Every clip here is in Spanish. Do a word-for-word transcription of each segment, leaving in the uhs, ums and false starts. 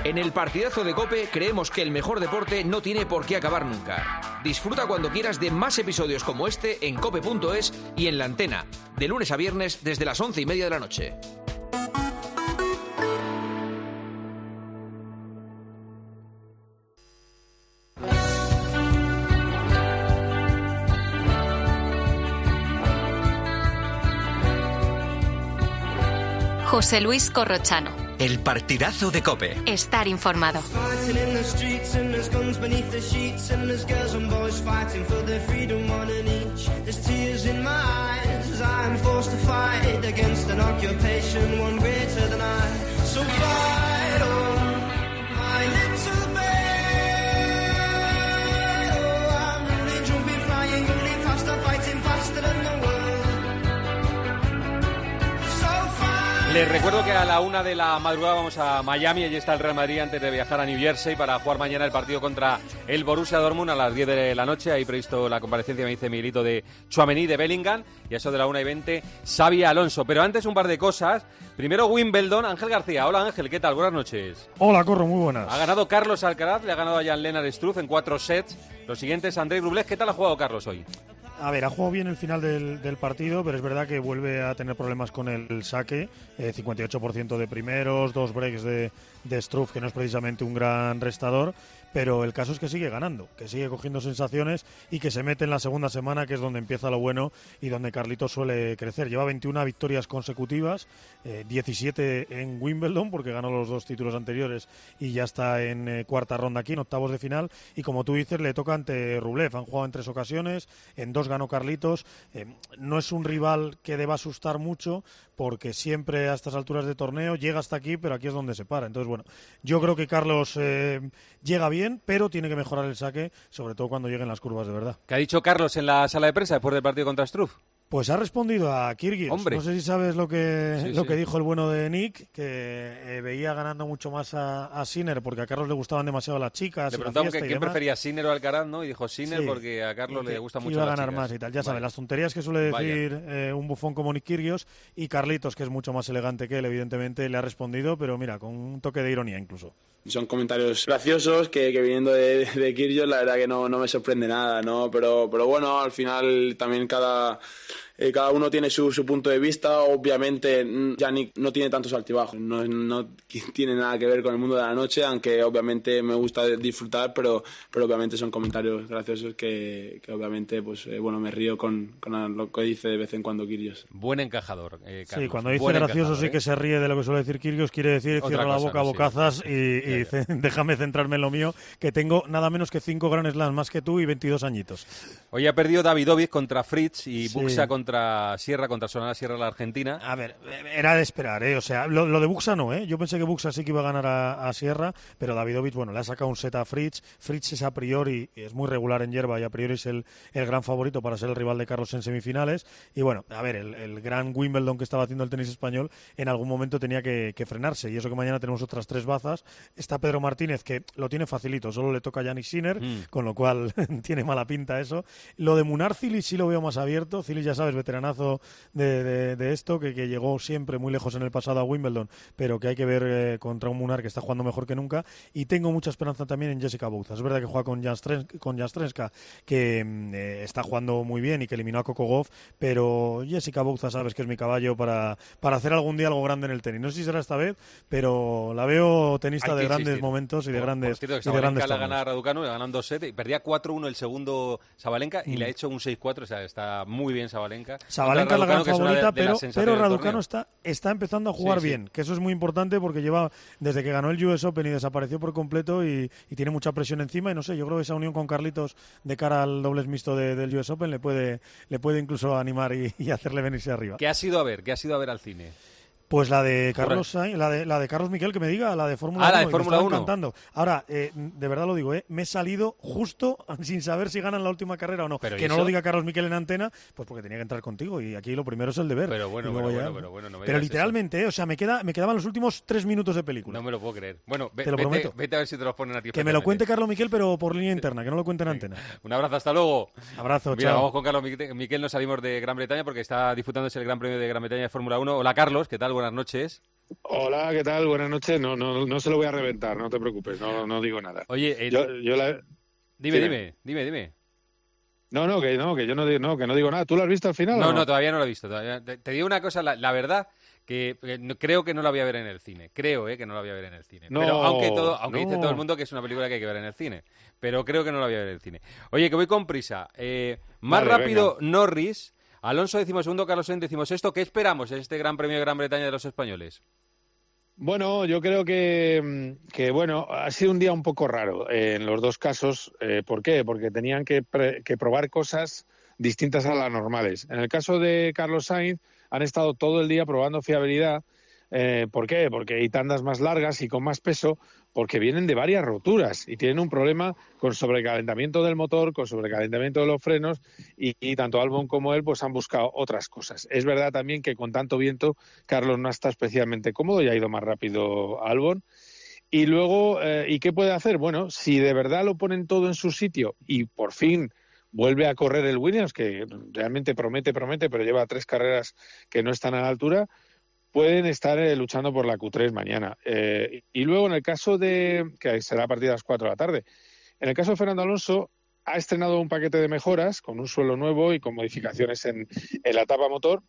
En el partidazo de COPE creemos que el mejor deporte no tiene por qué acabar nunca. Disfruta cuando quieras de más episodios como este en cope punto es y en La Antena, de lunes a viernes desde las once y media de la noche. José Luis Corrochano. El partidazo de COPE. Estar informado. Les recuerdo que a la una de la madrugada vamos a Miami, allí está el Real Madrid antes de viajar a New Jersey para jugar mañana el partido contra el Borussia Dortmund a las diez de la noche. Ahí previsto la comparecencia, me dice Miguelito, de Tchouaméni, de Bellingham, y a eso de la una y veinte, Xabi Alonso. Pero antes un par de cosas. Primero Wimbledon, Ángel García. Hola Ángel, ¿qué tal? Buenas noches. Hola Corro, muy buenas. Ha ganado Carlos Alcaraz, le ha ganado a Jan-Lennard Struff en cuatro sets. Los siguientes, Andrei Rublev. ¿Qué tal ha jugado Carlos hoy? A ver, ha jugado bien el final del, del partido, pero es verdad que vuelve a tener problemas con el saque. Eh, cincuenta y ocho por ciento de primeros, dos breaks de, de Struff, que no es precisamente un gran restador. Pero el caso es que sigue ganando, que sigue cogiendo sensaciones y que se mete en la segunda semana, que es donde empieza lo bueno y donde Carlitos suele crecer. Lleva veintiuna victorias consecutivas, eh, diecisiete en Wimbledon, porque ganó los dos títulos anteriores y ya está en eh, cuarta ronda aquí, en octavos de final. Y como tú dices, le toca ante Rublev. Han jugado en tres ocasiones, en dos ganó Carlitos. Eh, no es un rival que deba asustar mucho, porque siempre a estas alturas de torneo llega hasta aquí, pero aquí es donde se para. Entonces, bueno, yo creo que Carlos eh, llega bien, pero tiene que mejorar el saque, sobre todo cuando lleguen las curvas de verdad. ¿Qué ha dicho Carlos en la sala de prensa después del partido contra Struff? Pues ha respondido a Kyrgios. Hombre. No sé si sabes lo que Sí, lo sí. que dijo el bueno de Nick, que eh, veía ganando mucho más a, a Sinner, porque a Carlos le gustaban demasiado las chicas. Le y la preguntaban fiesta que y quién demás. prefería, Sinner o Alcaraz, ¿no? Y dijo Sinner Sí. porque a Carlos Que le gusta mucho iba a las ganar chicas. más y tal. Ya Vale. sabes, las tonterías que suele decir eh, un bufón como Nick Kyrgios, y Carlitos, que es mucho más elegante que él, evidentemente, le ha respondido, pero mira, con un toque de ironía incluso. Son comentarios graciosos que, que viniendo de, de Kyrgios, la verdad que no, no me sorprende nada, ¿no? Pero, pero bueno, al final también cada... Eh, cada uno tiene su, su punto de vista. Obviamente Yannick no tiene tantos altibajos, no, no tiene nada que ver con el mundo de la noche, aunque obviamente me gusta disfrutar, pero, pero obviamente son comentarios graciosos que, que obviamente pues eh, bueno, me río con, con lo que dice de vez en cuando Kyrgios. Buen encajador, eh, Carlos. Sí, cuando dice Buen gracioso encajador, sí que ¿eh? se ríe de lo que suele decir Kyrgios, quiere decir Otra cierra la cosa, boca a sí. bocazas y, y Ya, ya. déjame centrarme en lo mío, que tengo nada menos que cinco Grand Slams más que tú y veintidós añitos. Hoy ha perdido Davidovich contra Fritz y Sí. Buxa contra Sierra, contra Solana Sierra, la Argentina. A ver, era de esperar, ¿eh? O sea, lo, lo de Buxa no, ¿eh? Yo pensé que Buxa sí que iba a ganar a, a Sierra, pero Davidovich, bueno, le ha sacado un set a Fritz. Fritz es a priori, es muy regular en hierba y a priori es el, el gran favorito para ser el rival de Carlos en semifinales. Y bueno, a ver, el, el gran Wimbledon que estaba haciendo el tenis español en algún momento tenía que, que frenarse. Y eso que mañana tenemos otras tres bazas. Está Pedro Martínez, que lo tiene facilito, solo le toca a Yannick Sinner, Mm. con lo cual tiene mala pinta eso. Lo de Munar Cilic sí lo veo más abierto. Cilic, ya sabes, veteranazo de, de, de esto, que, que llegó siempre muy lejos en el pasado a Wimbledon, pero que hay que ver eh, contra un Munar que está jugando mejor que nunca. Y tengo mucha esperanza también en Jessica Bouza. Es verdad que juega con Jastrenska, con Jastrenska que mm, eh, está jugando muy bien y que eliminó a Coco Gauff, pero Jessica Bouza sabes que es mi caballo para, para hacer algún día algo grande en el tenis. No sé si será esta vez, pero la veo tenista Hay de que grandes insistir. momentos y de Por- Por grandes, cierto, que y de grandes Sabalenka le ha torneos. ganado a Raducanu, le ganando dos sets y perdía cuatro uno el segundo Sabalenka y Mm. le ha hecho un seis cuatro, o sea, está muy bien Sabalenka. Sabalenka es la gran Raducanu, que es una de- favorita, de las pero, sensaciones pero del Raducanu torneo. está, está empezando a jugar Sí, sí. bien, que eso es muy importante porque lleva desde que ganó el U S Open y desapareció por completo y, y tiene mucha presión encima y no sé, yo creo que esa unión con Carlitos de cara al dobles mixto de- del U S Open le puede, le puede incluso animar y, y hacerle venirse arriba. ¿Qué ha sido a ver? ¿Qué ha sido a ver al cine? Pues la de Carlos Sainz, la de, la de Carlos Miquel, que me diga, la de Fórmula Ah, uno. la de y me Fórmula estaba uno. encantando. Ahora, eh, de verdad lo digo, eh, me he salido justo sin saber si ganan la última carrera o no. ¿Pero Que y no eso? lo diga Carlos Miquel en antena, pues porque tenía que entrar contigo y aquí lo primero es el deber. Pero bueno, Y luego bueno, ya- bueno, pero bueno, no me Pero digas literalmente, eh, o sea, me, queda, me quedaban los últimos tres minutos de película. No me lo puedo creer. Bueno, ve- Te lo vete, prometo. vete a ver si te los ponen a ti. Que me lo especialmente. cuente Carlos Miquel, pero por línea interna, que no lo cuente en antena. Un abrazo, hasta luego. Abrazo, Mira, chao. vamos con Carlos Miquel. Miquel, nos salimos de Gran Bretaña porque está disputándose el Gran Premio de Gran Bretaña de Fórmula uno. Hola, Carlos, ¿qué tal? Buenas noches. Hola, ¿qué tal? Buenas noches. No, no, no se lo voy a reventar, no te preocupes, no, no digo nada. Oye, el... yo, yo la... dime, dime, dime, dime, dime. No, no, que no, que yo no digo, no, que no digo nada. ¿Tú lo has visto al final? No, o no? no, todavía no lo he visto. Todavía. Te, te digo una cosa, la, la verdad, que eh, no, creo que no la voy a ver en el cine. Creo, eh, que no la voy a ver en el cine. No, Pero aunque todo, aunque no. dice todo el mundo que es una película que hay que ver en el cine. Pero creo que no la voy a ver en el cine. Oye, que voy con prisa. Eh, más Vale, rápido, venga. Norris. Alonso decimosegundo, Carlos Sainz decimosexto. ¿Qué esperamos en este Gran Premio de Gran Bretaña de los españoles? Bueno, yo creo que, que bueno, ha sido un día un poco raro eh, en los dos casos. Eh, ¿Por qué? Porque tenían que, pre- que probar cosas distintas a las normales. En el caso de Carlos Sainz, han estado todo el día probando fiabilidad. Eh, ¿Por qué? Porque hay tandas más largas y con más peso, porque vienen de varias roturas y tienen un problema con sobrecalentamiento del motor, con sobrecalentamiento de los frenos y, y tanto Albon como él pues han buscado otras cosas. Es verdad también que con tanto viento Carlos no está especialmente cómodo y ha ido más rápido Albon. Y luego, eh, ¿y qué puede hacer? Bueno, si de verdad lo ponen todo en su sitio y por fin vuelve a correr el Williams, que realmente promete, promete, pero lleva tres carreras que no están a la altura, pueden estar eh, luchando por la Q tres mañana. Eh, y luego, en el caso de, que será a partir de las cuatro de la tarde, en el caso de Fernando Alonso, ha estrenado un paquete de mejoras con un suelo nuevo y con modificaciones en, en la tapa motor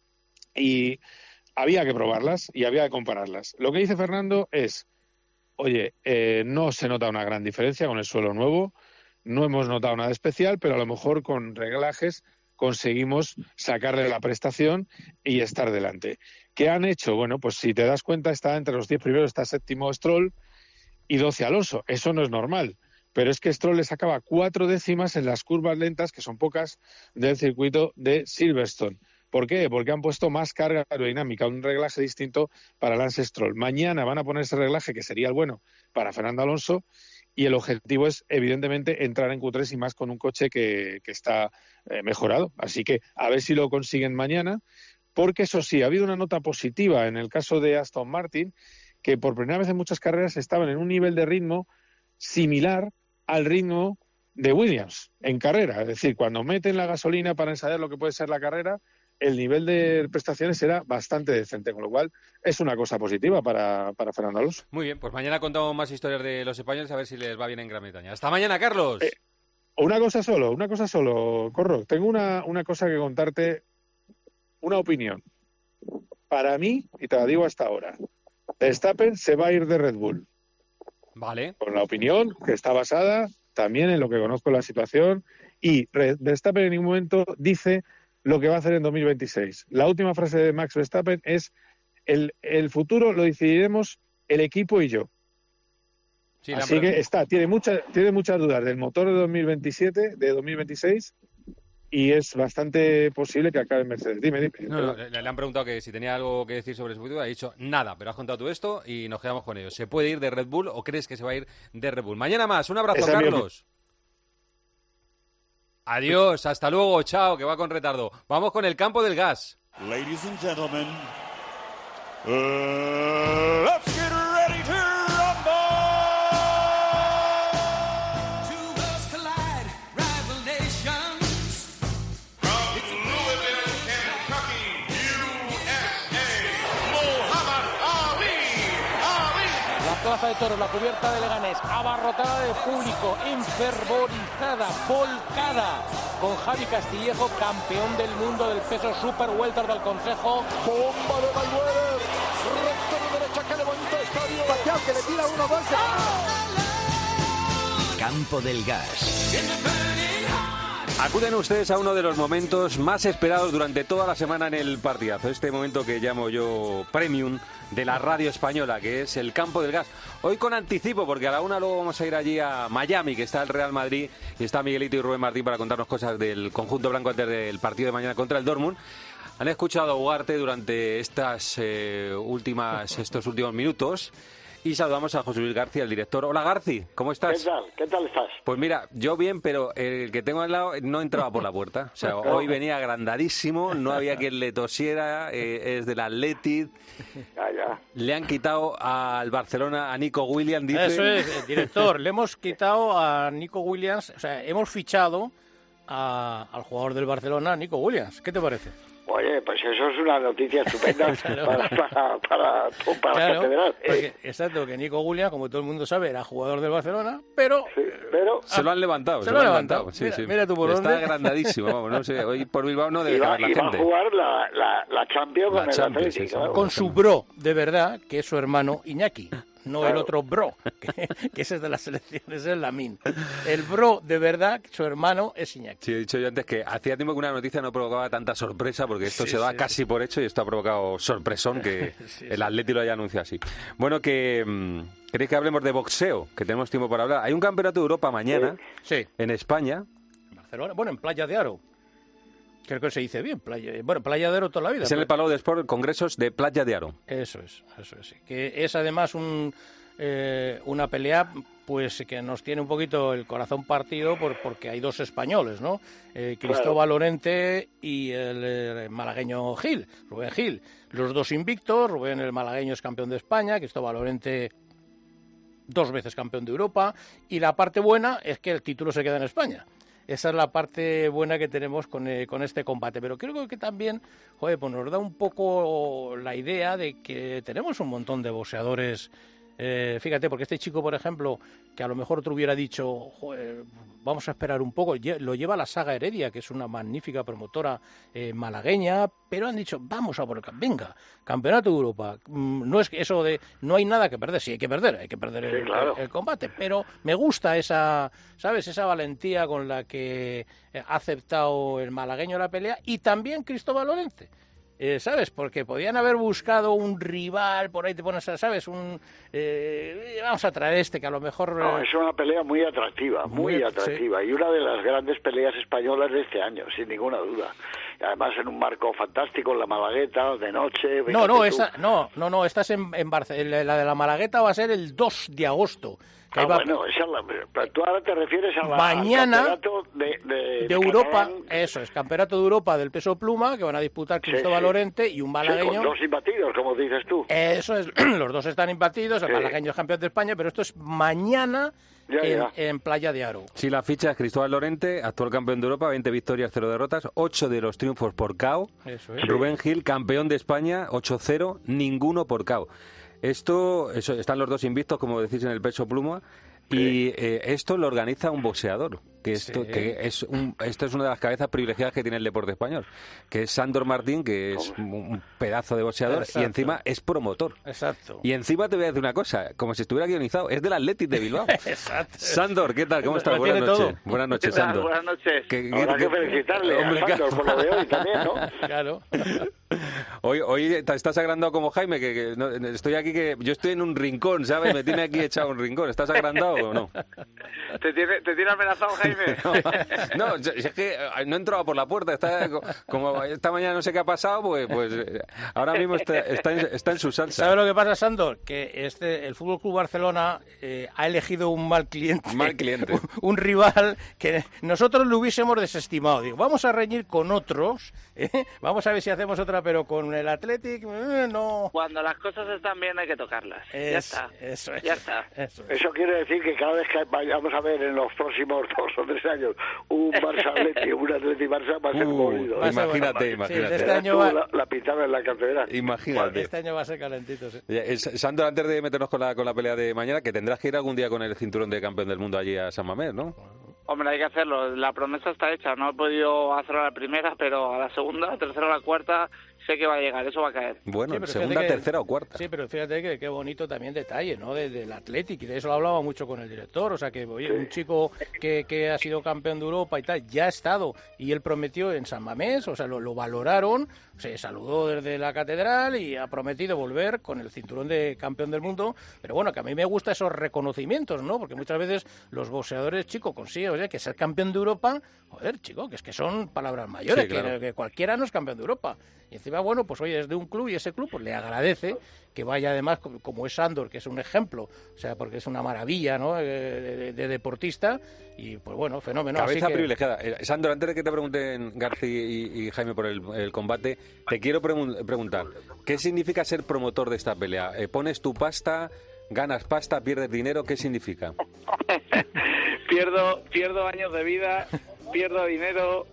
y había que probarlas y había que compararlas. Lo que dice Fernando es, oye, eh, no se nota una gran diferencia con el suelo nuevo, no hemos notado nada especial, pero a lo mejor con reglajes conseguimos sacarle la prestación y estar delante. ¿Qué han hecho? Bueno, pues si te das cuenta, está entre los diez primeros, está séptimo Stroll y doce Alonso. Eso no es normal, pero es que Stroll le sacaba cuatro décimas en las curvas lentas, que son pocas, del circuito de Silverstone. ¿Por qué? Porque han puesto más carga aerodinámica, un reglaje distinto para Lance Stroll. Mañana van a poner ese reglaje, que sería el bueno para Fernando Alonso, y el objetivo es, evidentemente, entrar en Q tres y más con un coche que, que está eh, mejorado. Así que a ver si lo consiguen mañana, porque eso sí, ha habido una nota positiva en el caso de Aston Martin, que por primera vez en muchas carreras estaban en un nivel de ritmo similar al ritmo de Williams en carrera. Es decir, cuando meten la gasolina para ensayar lo que puede ser la carrera, el nivel de prestaciones era bastante decente, con lo cual es una cosa positiva para, para Fernando Alonso. Muy bien, pues mañana contamos más historias de los españoles, a ver si les va bien en Gran Bretaña. ¡Hasta mañana, Carlos! Eh, una cosa solo, una cosa solo, Corro. Tengo una, una cosa que contarte, una opinión. Para mí, y te la digo hasta ahora, Verstappen se va a ir de Red Bull. Vale. Con la opinión que está basada también en lo que conozco la situación, y Verstappen en ningún momento dice lo que va a hacer en dos mil veintiséis. La última frase de Max Verstappen es el, el futuro lo decidiremos el equipo y yo. Sí, Así que está, tiene, mucha, tiene muchas dudas del motor de dos mil veintisiete, de dos mil veintiséis, y es bastante posible que acabe en Mercedes. Dime, dime. No, no, le, le han preguntado que si tenía algo que decir sobre su futuro, ha dicho nada, pero has contado tú esto y nos quedamos con ello. ¿Se puede ir de Red Bull o crees que se va a ir de Red Bull? Mañana más, un abrazo, Esa Carlos. Adiós, hasta luego, chao, que va con retardo. Vamos con el campo del gas. Ladies and gentlemen, uh, let's get ready to rumble. Two worlds collide, rival nations. From Louisville, Kentucky, U S A, Muhammad Ali. Ali. La plaza de toros, la cubierta de Leganés, abarrotada de público, enfervorizada, volcada, con Javi Castillejo, campeón del mundo del peso super welter del Consejo. Bomba de Mayweather, recto de derecha, que levanta el estadio. Pacquiao, que le tira uno, dos. Campo del Gas. Acuden ustedes a uno de los momentos más esperados durante toda la semana en el partidazo. Este momento que llamo yo Premium de la radio española, que es el Campo del Gas. Hoy con anticipo, porque a la una luego vamos a ir allí a Miami, que está el Real Madrid, y está Miguelito y Rubén Martín para contarnos cosas del conjunto blanco antes del partido de mañana contra el Dortmund. Han escuchado a Ugarte durante estas eh, últimas, estos últimos minutos. Y saludamos a José Luis García, el director. Hola, Garci, ¿cómo estás? ¿Qué tal? ¿Qué tal estás? Pues mira, yo bien, pero el que tengo al lado no entraba por la puerta. O sea, hoy venía agrandadísimo, no había quien le tosiera, eh, es del Athletic. Ya, ya. Le han quitado al Barcelona a Nico Williams, dice. Eso es, director, le hemos quitado a Nico Williams, o sea, hemos fichado a, al jugador del Barcelona, Nico Williams. ¿Qué te parece? Oye, pues eso es una noticia estupenda Claro. para, para, para, para Claro, la catedral. porque, exacto, que Nico Williams, como todo el mundo sabe, era jugador del Barcelona, pero... pero Se lo han levantado. Se lo han levantado. Sí, Mira- sí. mira tú por Está dónde. agrandadísimo, vamos, no sé. Hoy por Bilbao no debe y va, caber la y va a gente. jugar la, la, la Champions La con el Champions, Atlético. sí, sí. claro. Con su bro, de verdad, que es su hermano Iñaki. No el Claro. otro bro, que, que ese es de las selecciones, es Lamine. El bro, de verdad, su hermano es Iñaki. Sí, he dicho yo antes que hacía tiempo que una noticia no provocaba tanta sorpresa porque esto Sí, se da sí, casi por hecho y esto ha provocado sorpresón que Sí, el sí. Atleti lo haya anunciado así. Bueno, que mm, ¿queréis que hablemos de boxeo? Que tenemos tiempo para hablar. Hay un campeonato de Europa mañana Sí, en España. Barcelona, bueno, en Playa de Aro. Creo que se dice bien, playa, bueno, Playa de Aro toda la vida. Es en el pero- Palau de Sport, congresos de Playa de Aro. Eso es, eso es. Sí. Que es además un, eh, una pelea pues que nos tiene un poquito el corazón partido por, porque hay dos españoles, ¿no? Eh, Cristóbal Lorente y el, eh, malagueño Gil, Rubén Gil. Los dos invictos, Rubén el malagueño es campeón de España, Cristóbal Lorente dos veces campeón de Europa, y la parte buena es que el título se queda en España. Esa es la parte buena que tenemos con, eh, con este combate. Pero creo que también, joder, pues nos da un poco la idea de que tenemos un montón de boxeadores. Eh, fíjate, porque este chico, por ejemplo, que a lo mejor te hubiera dicho, joder, vamos a esperar un poco, lle- lo lleva la Saga Heredia, que es una magnífica promotora eh, malagueña, pero han dicho, vamos a por el cam- venga, campeonato de Europa. Mm, No es que eso de, no hay nada que perder, sí hay que perder, hay que perder el, Sí, claro. el- el combate, pero me gusta esa, ¿sabes? Esa valentía con la que eh, ha aceptado el malagueño la pelea y también Cristóbal Lorente. Eh, ¿Sabes? Porque podían haber buscado un rival, por ahí te pones, a- ¿sabes? Un, eh, vamos a traer este, que a lo mejor... No, eh, es una pelea muy atractiva, muy, Muy- atractiva, y una de las grandes peleas españolas de este año, sin ninguna duda. Y además en un marco fantástico, en la Malagueta, de noche... No, fíjate no, tú. esta, no, no, no, esta es en, en Barcelona. La de la Malagueta va a ser el dos de agosto. Que Ah, ahí va- bueno, esa es la, pero tú ahora te refieres a la, Mañana, al campeonato de, de, de de Europa, catalán, eso es, Campeonato de Europa del peso pluma, que van a disputar Cristóbal sí. Lorente y un sí, malagueño. con dos imbatidos, como dices tú. Eso es, los dos están imbatidos, el Sí. malagueño es campeón de España, pero esto es mañana Ya, en, ya. en Playa de Aro. Sí, la ficha es Cristóbal Lorente, actual campeón de Europa, veinte victorias, cero derrotas, ocho de los triunfos por K O. Eso es. Rubén Gil, campeón de España, ocho cero, ninguno por K O. Esto, eso, están los dos invictos, como decís, en el peso pluma. Y eh, esto lo organiza un boxeador, que esto, Sí. que es un, esto es una de las cabezas privilegiadas que tiene el deporte español, que es Sándor Martín, que es un, un pedazo de boxeador, Exacto. y encima es promotor. Exacto. Y encima te voy a decir una cosa, como si estuviera guionizado, es del Athletic de Bilbao. Exacto. Sándor, ¿qué tal? ¿Cómo estás? Lo Buenas tiene noches. todo. Buenas noches, ¿Qué tal? Sándor. Buenas noches. Que- Habrá que- que felicitarle Hombre, a Sándor claro. por lo de hoy también, ¿no? Claro. Hoy, hoy te estás agrandado como Jaime, que, que no- estoy aquí, que yo estoy en un rincón, ¿sabes? Me tiene aquí echado un rincón. ¿Estás agrandado o no? ¿Te tiene, te tiene amenazado, Jaime? No, yo- es que eh, no he entrado por la puerta. Está, co- como esta mañana no sé qué ha pasado, pues, pues eh, ahora mismo está, está, en, está en su salsa. ¿Sabes lo que pasa, Sándor? Que este, el Fútbol Club Barcelona eh, ha elegido un mal cliente. Mal cliente. Un, un rival que nosotros lo hubiésemos desestimado. Digo, vamos a reñir con otros. ¿eh? Vamos a ver si hacemos otra, pero con el Athletic, eh, no. Cuando las cosas están bien hay que tocarlas. ya Es- está. Eso es. Ya está. Eso es. Eso quiere decir que cada vez que vayamos a ver en los próximos dos o tres años un Barça-Atleti, un Atleti-Barça, va a ser Uh, bonito. va a ser imagínate, bueno. Sí, imagínate. este Verás año tú va- la, la pintada en la catedral. Imagínate. Este año va a ser calentito, sí. Ya, es- Sandro, antes de meternos con la, con la pelea de mañana, que tendrás que ir algún día con el cinturón de campeón del mundo allí a San Mamés, ¿no? Hombre, hay que hacerlo. La promesa está hecha. No he podido hacerlo a la primera, pero a la segunda, a la tercera, a la cuarta, sé que va a llegar. Eso va a caer. Bueno, Sí, pero segunda, fíjate que- tercera o cuarta. Sí, pero fíjate que qué bonito también detalle, ¿no? De- del Athletic, y de eso lo hablaba mucho con el director, o sea que oye, un chico que, que ha sido campeón de Europa y tal, ya ha estado, y él prometió en San Mamés, o sea, lo, lo valoraron, se saludó desde la catedral y ha prometido volver con el cinturón de campeón del mundo, pero bueno, que a mí me gustan esos reconocimientos, ¿no? Porque muchas veces los boxeadores, chico, consiguen, oye, que ser campeón de Europa, joder, chico, que es que son palabras mayores, Sí, claro. que, que cualquiera no es campeón de Europa. Y encima, bueno, pues oye, es de un club y ese club pues le agradece que vaya además, como, como es Sándor, que es un ejemplo, o sea, porque es una maravilla, ¿no?, de, de- de deportista, y pues bueno, fenómeno. Cabeza así que... privilegiada. Eh, Sandro, antes de que te pregunten García y, y Jaime por el, el combate, te quiero pregun- preguntar, ¿qué significa ser promotor de esta pelea? Eh, ¿Pones tu pasta, ganas pasta, pierdes dinero? ¿Qué significa? pierdo, pierdo años de vida, pierdo dinero,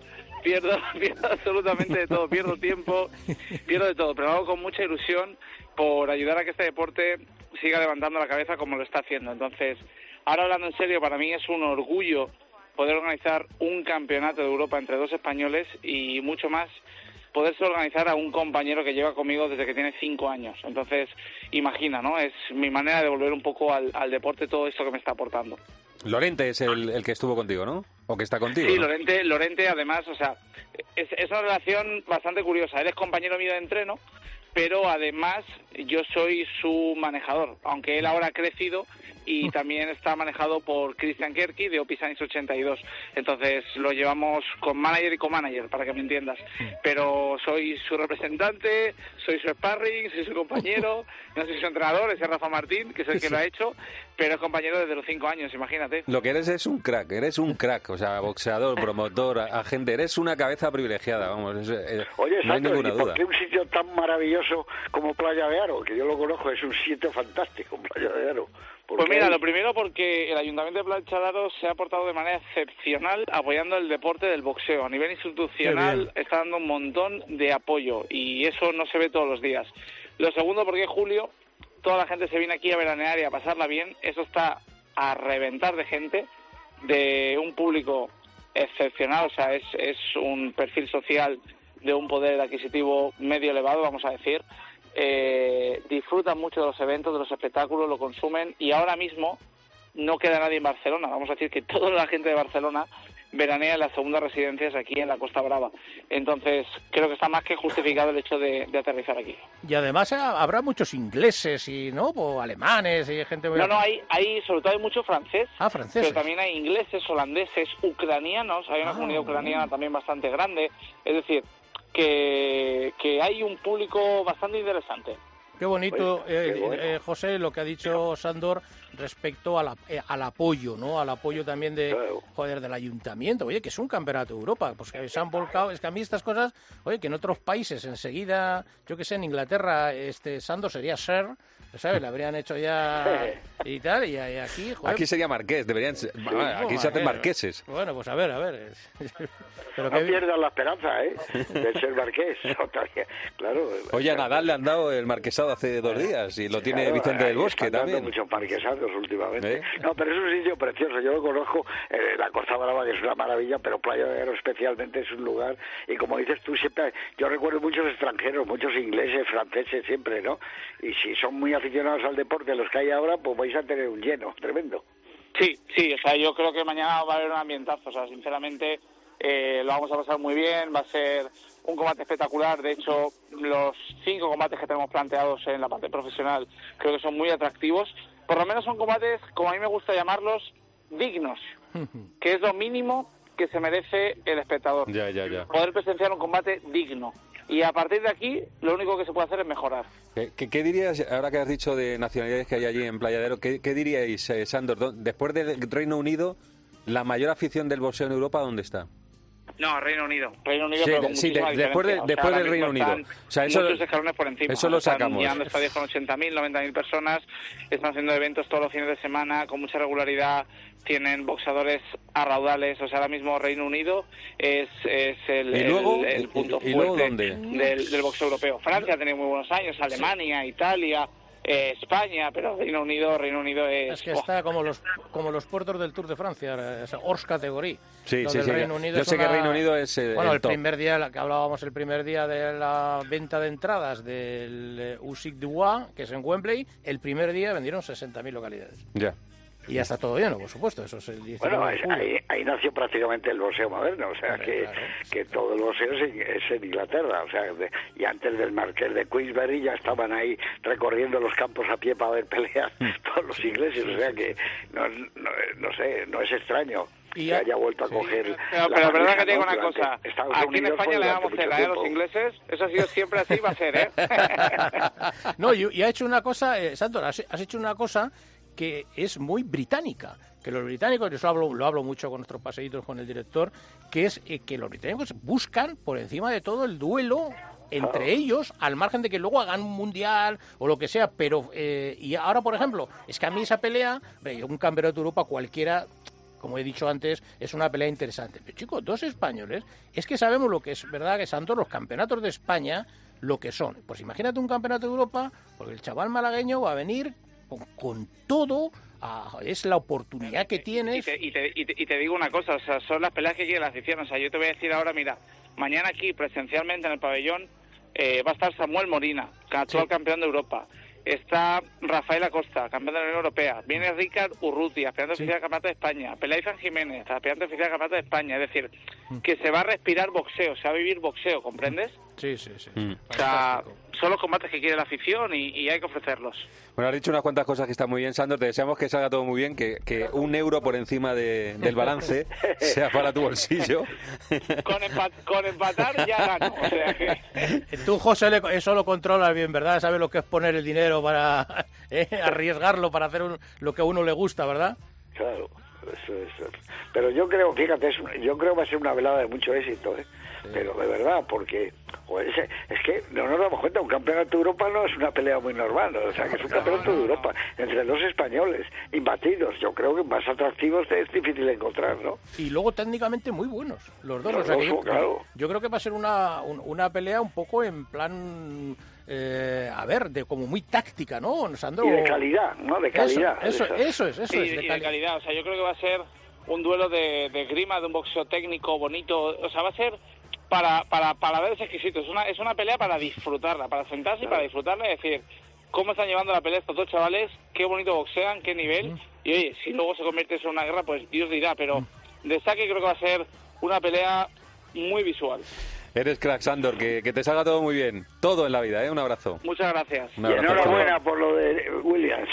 pierdo, pierdo absolutamente de todo, pierdo tiempo, pierdo de todo, pero lo hago con mucha ilusión por ayudar a que este deporte siga levantando la cabeza como lo está haciendo. Entonces, ahora hablando en serio, para mí es un orgullo poder organizar un campeonato de Europa entre dos españoles y mucho más poderse organizar a un compañero que lleva conmigo desde que tiene cinco años. Entonces, imagina, ¿no? Es mi manera de devolver un poco al, al deporte todo esto que me está aportando. Lorente es el, el que estuvo contigo, ¿no? O que está contigo. Sí, ¿no? Lorente, Lorente además, o sea, es, es una relación bastante curiosa. Él es compañero mío de entreno, pero además yo soy su manejador, aunque él ahora ha crecido y también está manejado por Christian Kerky de Opisanis ochenta y dos. Entonces lo llevamos con manager y co-manager, para que me entiendas. Pero soy su representante, soy su sparring, soy su compañero, no soy su entrenador, ese es Rafa Martín, que es el que lo ha hecho, pero es compañero desde los cinco años, imagínate. Lo que eres es un crack, eres un crack, o sea, boxeador, promotor, agente, eres una cabeza privilegiada, vamos, es, es, Oye, no hay Sandro, ninguna ¿y por duda. qué un sitio tan maravilloso como Playa de Aro? Que yo lo conozco, es un sitio fantástico, Playa de Aro. Pues mira, lo primero porque el Ayuntamiento de Plancha de Aro se ha portado de manera excepcional apoyando el deporte del boxeo. A nivel institucional está dando un montón de apoyo y eso no se ve todos los días. Lo segundo porque en julio toda la gente se viene aquí a veranear y a pasarla bien. Eso está a reventar de gente, de un público excepcional, o sea, es, es un perfil social de un poder adquisitivo medio elevado, vamos a decir. Eh, disfrutan mucho de los eventos, de los espectáculos, lo consumen y ahora mismo no queda nadie en Barcelona. Vamos a decir que toda la gente de Barcelona veranea en las segundas residencias aquí en la Costa Brava. Entonces creo que está más que justificado el hecho de, de aterrizar aquí. Y además habrá muchos ingleses y no o alemanes y gente muy... No, no, hay, hay sobre todo hay mucho francés, ah, franceses. Pero también hay ingleses, holandeses, ucranianos. Hay una ah, comunidad ucraniana también bastante grande. Es decir, que, que hay un público bastante interesante. Qué bonito, Pues, qué eh, bueno. eh, José, lo que ha dicho Sandor respecto a la, eh, al apoyo, ¿no? Al apoyo también de, Claro. joder, del ayuntamiento. Oye, que es un campeonato de Europa, pues que se han volcado. Es que a mí estas cosas, oye, que en otros países enseguida, yo que sé, en Inglaterra, este Sandor sería Sir, ¿sabes? Le habrían hecho ya y tal, y, y aquí, joder. Aquí sería marqués, deberían ser, Sí, aquí no, se hacen a ver. marqueses. Bueno, pues a ver, a ver. Pero no que- pierdas la esperanza, ¿eh? De ser marqués. Claro. Oye, a Nadal le han dado el marquesado hace dos días y lo tiene Claro, Vicente del ahí Bosque están dando también. muchos marquesados últimamente. ¿Eh? No, pero es un sitio precioso. Yo lo conozco, eh, la Costa Brava, que es una maravilla, pero Playa de Aro especialmente es un lugar. Y como dices tú, siempre. Yo recuerdo muchos extranjeros, muchos ingleses, franceses, siempre, ¿no? Y si son muy aficionados al deporte, los que hay ahora, pues vais a tener un lleno tremendo. Sí, sí, o sea, yo creo que mañana va a haber un ambientazo, o sea, sinceramente eh, lo vamos a pasar muy bien, va a ser un combate espectacular. De hecho, los cinco combates que tenemos planteados en la parte profesional creo que son muy atractivos. Por lo menos son combates, como a mí me gusta llamarlos, dignos, que es lo mínimo que se merece el espectador. Ya, ya, ya. Poder presenciar un combate digno. Y a partir de aquí, lo único que se puede hacer es mejorar. ¿Qué, qué, qué dirías, ahora que has dicho de nacionalidades que hay allí en Playa de Aro, qué, qué diríais, eh, Sandor, dó- después del Reino Unido, la mayor afición del boxeo en Europa, ¿dónde está? No, Reino Unido. Reino Unido, Sí, pero con sí, de- muchísima después de- diferencia. O sea, después ahora del mismo Reino Unido. están O sea, eso- muchos escalones por encima. eso lo Están sacamos. llenando estadios con ochenta mil, noventa mil personas. Están haciendo eventos todos los fines de semana con mucha regularidad. Tienen boxeadores a raudales. O sea, ahora mismo Reino Unido es, es el, ¿Y luego? el, el ¿Y- punto y luego fuerte dónde? del, del boxeo europeo. Francia ha tenido muy buenos años. Alemania, Italia, eh, España. Pero Reino Unido, Reino Unido es... Es que ¡buah! está como los como los puertos del Tour de Francia, esa Hors categoría. Sí, Donde sí, el sí. Reino Unido Yo es sé que una- Reino Unido es eh, Bueno, el el top. primer día, la que hablábamos el primer día de la venta de entradas del eh, Usyk Dubois, que es en Wembley, el primer día vendieron sesenta mil localidades. Ya. Y ya está todo lleno, por supuesto, eso es el diecinueve Bueno, de es- julio. ahí, ahí nació prácticamente el boxeo moderno, o sea que, que todo el boxeo es en, es en Inglaterra, o sea, de- y antes del Marqués de Queensberry ya estaban ahí recorriendo los campos a pie para ver peleas todos los ingleses, o sea que no, no, no sé, no es extraño que haya vuelto a coger... Pero, la pero verdad manija, que te digo ¿no? una Durante cosa, Estados aquí en Unidos España fue le durante damos mucho cera a los tiempo. ingleses, eso ha sido siempre así, va a ser, ¿eh? No, y, y ha hecho una cosa, eh, Sandor, has, has hecho una cosa que es muy británica, que los británicos, yo eso hablo, lo hablo mucho con nuestros paseitos con el director, que es eh, que los británicos buscan por encima de todo el duelo entre Claro. ellos, al margen de que luego hagan un mundial o lo que sea, pero eh, y ahora, por ejemplo, es que a mí esa pelea, hombre, un campeonato de Europa cualquiera, como he dicho antes, es una pelea interesante. Pero chicos, dos españoles, es que sabemos lo que es, ¿verdad? Que son todos los campeonatos de España lo que son. Pues imagínate un campeonato de Europa, porque el chaval malagueño va a venir con, con todo, a, es la oportunidad que tienes. Y te, y, te, y, te, y te digo una cosa, o sea, son las peleas que quiere la afición. O sea, yo te voy a decir ahora, mira, mañana aquí presencialmente en el pabellón eh, va a estar Samuel Molina, actual sí. campeón de Europa. Está Rafael Acosta, campeón de la Unión Europea. Viene Ricard Urrutia, aspirante sí. oficial del Campeonato de España. Pelea Izan Jiménez, aspirante oficial del Campeonato de España. Es decir, que se va a respirar boxeo, se va a vivir boxeo, ¿comprendes? Sí, sí, sí. Mm. O sea, son los combates que quiere la afición y, y hay que ofrecerlos. Bueno, has dicho unas cuantas cosas que están muy bien, Sandor. Te deseamos que salga todo muy bien, que, que un euro por encima de, del balance sea para tu bolsillo. Con, empat, con empatar ya gano. O sea que... Tú, José, eso lo controlas bien, ¿verdad? Sabes lo que es poner el dinero para eh, arriesgarlo, para hacer un, lo que a uno le gusta, ¿verdad? Claro, eso es. Pero yo creo, fíjate, es, yo creo que va a ser una velada de mucho éxito, ¿eh? Sí. Pero de verdad, porque joder, es, es que no nos damos cuenta, un campeonato de Europa no es una pelea muy normal, ¿no? O sea, que es un campeonato de Europa entre dos españoles imbatidos. Yo creo que más atractivos es difícil encontrar, ¿no? Y luego técnicamente muy buenos, los dos. Los o sea, dos, que yo, claro. yo creo que va a ser una, un, una pelea un poco en plan... Eh, a ver, de como muy táctica, ¿no, Sandro? Y de calidad, ¿no? De calidad. Eso, eso, eso es, eso sí, es. De, y cali- de calidad, o sea, yo creo que va a ser un duelo de, de grima, de un boxeo técnico bonito, o sea, va a ser para para para ver ese exquisito, es una es una pelea para disfrutarla, para sentarse y para disfrutarla y decir cómo están llevando la pelea estos dos chavales, qué bonito boxean, qué nivel, mm. y oye, si luego se convierte eso en una guerra, pues Dios dirá, pero mm. de saque creo que va a ser una pelea muy visual. Eres crack, Sandor, que, que te salga todo muy bien. Todo en la vida, ¿eh? Un abrazo. Muchas gracias. Un abrazo. Y enhorabuena por lo de Williams.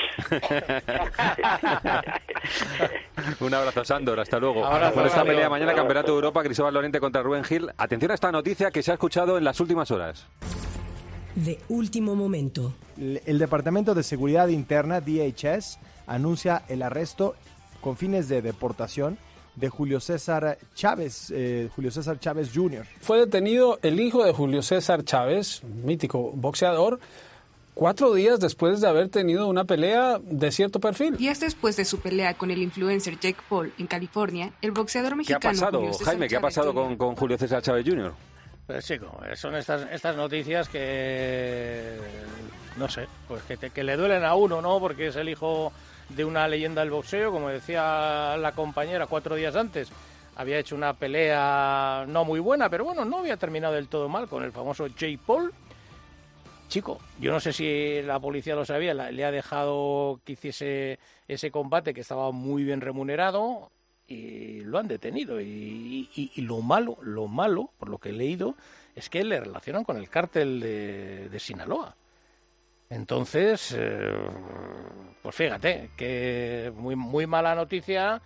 Un abrazo, Sandor. Hasta luego. Abrazo, Por esta amigo. pelea mañana, Abrazo. Campeonato de Europa, Cristóbal Lorente contra Rubén Gil. Atención a esta noticia que se ha escuchado en las últimas horas. De último momento. El, el Departamento de Seguridad Interna, D H S, anuncia el arresto con fines de deportación de Julio César Chávez, eh, Julio César Chávez junior Fue detenido el hijo de Julio César Chávez, mítico boxeador, cuatro días después de haber tenido una pelea de cierto perfil. Días después de su pelea con el influencer Jake Paul en California, el boxeador ¿Qué ha mexicano pasado, Julio César Jaime? ¿Qué ha Chávez pasado junior con, con Julio César Chávez junior? Pues chico, son estas estas noticias que no sé, pues que, te, que le duelen a uno, ¿no? Porque es el hijo de una leyenda del boxeo, como decía la compañera cuatro días antes. Había hecho una pelea no muy buena, pero bueno, no había terminado del todo mal con el famoso Jake Paul. Chico, yo no sé si la policía lo sabía, la, le ha dejado que hiciese ese combate que estaba muy bien remunerado y lo han detenido. Y, y, y lo malo, lo malo, por lo que he leído, es que le relacionan con el cártel de, de Sinaloa. Entonces, eh, pues fíjate, que muy, muy mala noticia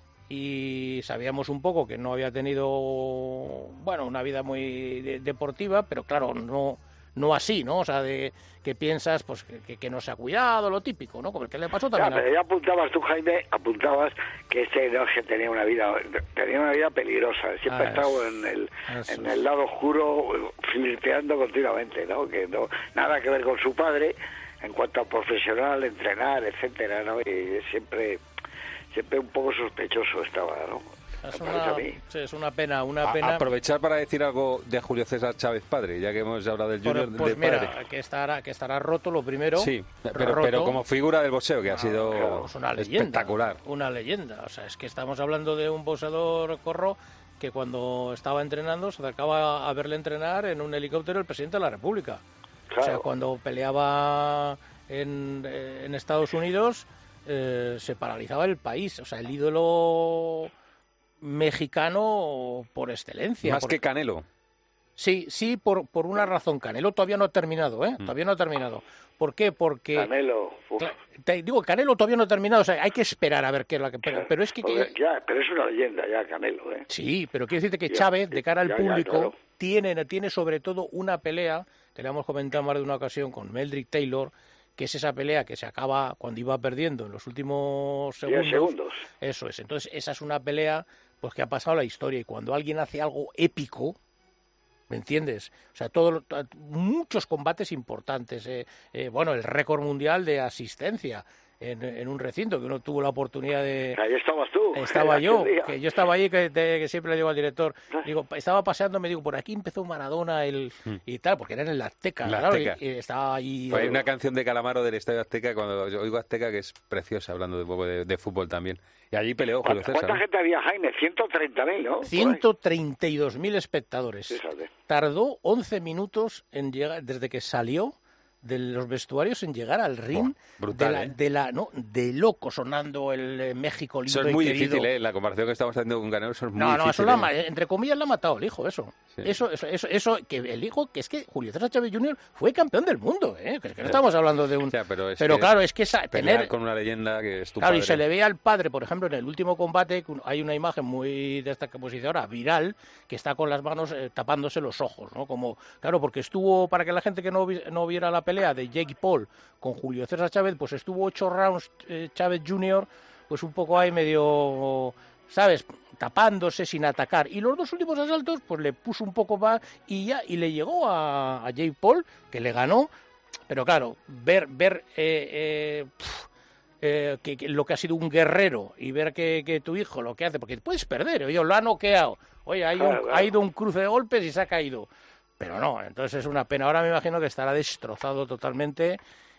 y sabíamos un poco que no había tenido, bueno, una vida muy de, deportiva, pero claro, no no así, ¿no? O sea, de que piensas, pues, que, que no se ha cuidado, lo típico, ¿no? Como el que le pasó también. Ya, pero ya apuntabas tú, Jaime, apuntabas que este no es que tenía una vida, tenía una vida peligrosa, siempre Ah, ha estado es- en el eso en es. el lado oscuro, flirteando continuamente, ¿no? Que no nada que ver con su padre en cuanto a profesional, entrenar, etcétera, ¿no? Y siempre siempre un poco sospechoso estaba, ¿no? Es Me parece una, a mí. sí, es una pena, una A- pena. aprovechar para decir algo de Julio César Chávez padre, ya que hemos hablado del junior Pues, pues del mira, padre. que estará, que estará roto lo primero. Sí, pero, roto. pero como figura del boxeo, que ha sido Claro, es una leyenda, espectacular. Una leyenda. O sea, es que estamos hablando de un boxeador corro que cuando estaba entrenando se acercaba a verle entrenar en un helicóptero el presidente de la República. O sea, cuando peleaba en, en Estados Unidos eh, se paralizaba el país. O sea, el ídolo mexicano por excelencia. Más por- que Canelo. Sí, sí, por, por una razón. Canelo todavía no ha terminado, ¿eh? Todavía no ha terminado. ¿Por qué? Porque... Canelo, uf. Cla- Te digo, Canelo todavía no ha terminado, o sea, hay que esperar a ver qué es lo que... Pero, pero es que... Porque ya, pero es una leyenda ya, Canelo, ¿eh? Sí, pero quiero decirte que Ya, Chávez, de cara al ya, ya, público, claro. tiene, tiene sobre todo una pelea, que le hemos comentado más de una ocasión con Meldrick Taylor, que es esa pelea que se acaba cuando iba perdiendo en los últimos Diez segundos. segundos. Eso es. Entonces, esa es una pelea pues que ha pasado a la historia. Y cuando alguien hace algo épico, ¿me entiendes? O sea, todo, muchos combates importantes. Eh, eh, bueno, el récord mundial de asistencia. en, en un recinto, que uno tuvo la oportunidad de... Ahí estabas tú. Estaba yo, que yo estaba allí, que, te, que siempre le digo al director, digo, estaba paseando, me digo, por aquí empezó Maradona el, mm. y tal, porque era en el Azteca, la claro, Azteca. Y, y estaba allí... Pues hay una canción de Calamaro del Estadio Azteca, cuando yo oigo Azteca, que es preciosa, hablando de, de, de fútbol también. Y allí peleó Julio César. ¿Cuánta ¿no? gente había, Jaime? ciento treinta mil, ¿no? ciento treinta y dos mil espectadores. Fíjate. Tardó once minutos en llegar, desde que salió de los vestuarios, en llegar al ring. Oh, brutal, de, la, ¿eh? de la no de loco sonando el eh, México lindo. Eso es muy y querido. difícil, ¿eh? La comparación que estamos haciendo con Canelo, eso es muy no, difícil. No, eso la, ma- entre comillas la ha matado el hijo, eso. Sí. Eso, eso, eso, eso, que el hijo, que es que Julio César Chávez junior fue campeón del mundo, ¿eh? Que, que no estamos hablando de un... Ya, pero es pero que claro, es que esa, pelear tener... con una leyenda que es tu Claro, padre. y se le ve al padre, por ejemplo, en el último combate, hay una imagen muy de esta compositora, viral, que está con las manos eh, tapándose los ojos, ¿no? Como, claro, porque estuvo, para que la gente que no, vi, no viera la pelea de Jake Paul con Julio César Chávez, pues estuvo ocho rounds eh, Chávez junior, pues un poco ahí medio, ¿sabes?, tapándose sin atacar. Y los dos últimos asaltos, pues le puso un poco más y ya, y le llegó a, a Jake Paul, que le ganó. Pero claro, ver, ver eh, eh, pff, eh, que, que lo que ha sido un guerrero y ver que, que tu hijo lo que hace, porque puedes perder, oye, lo ha noqueado, oye, ha ido, Claro, un, claro. ha ido un cruce de golpes y se ha caído. Pero no, entonces es una pena. Ahora me imagino que estará destrozado totalmente.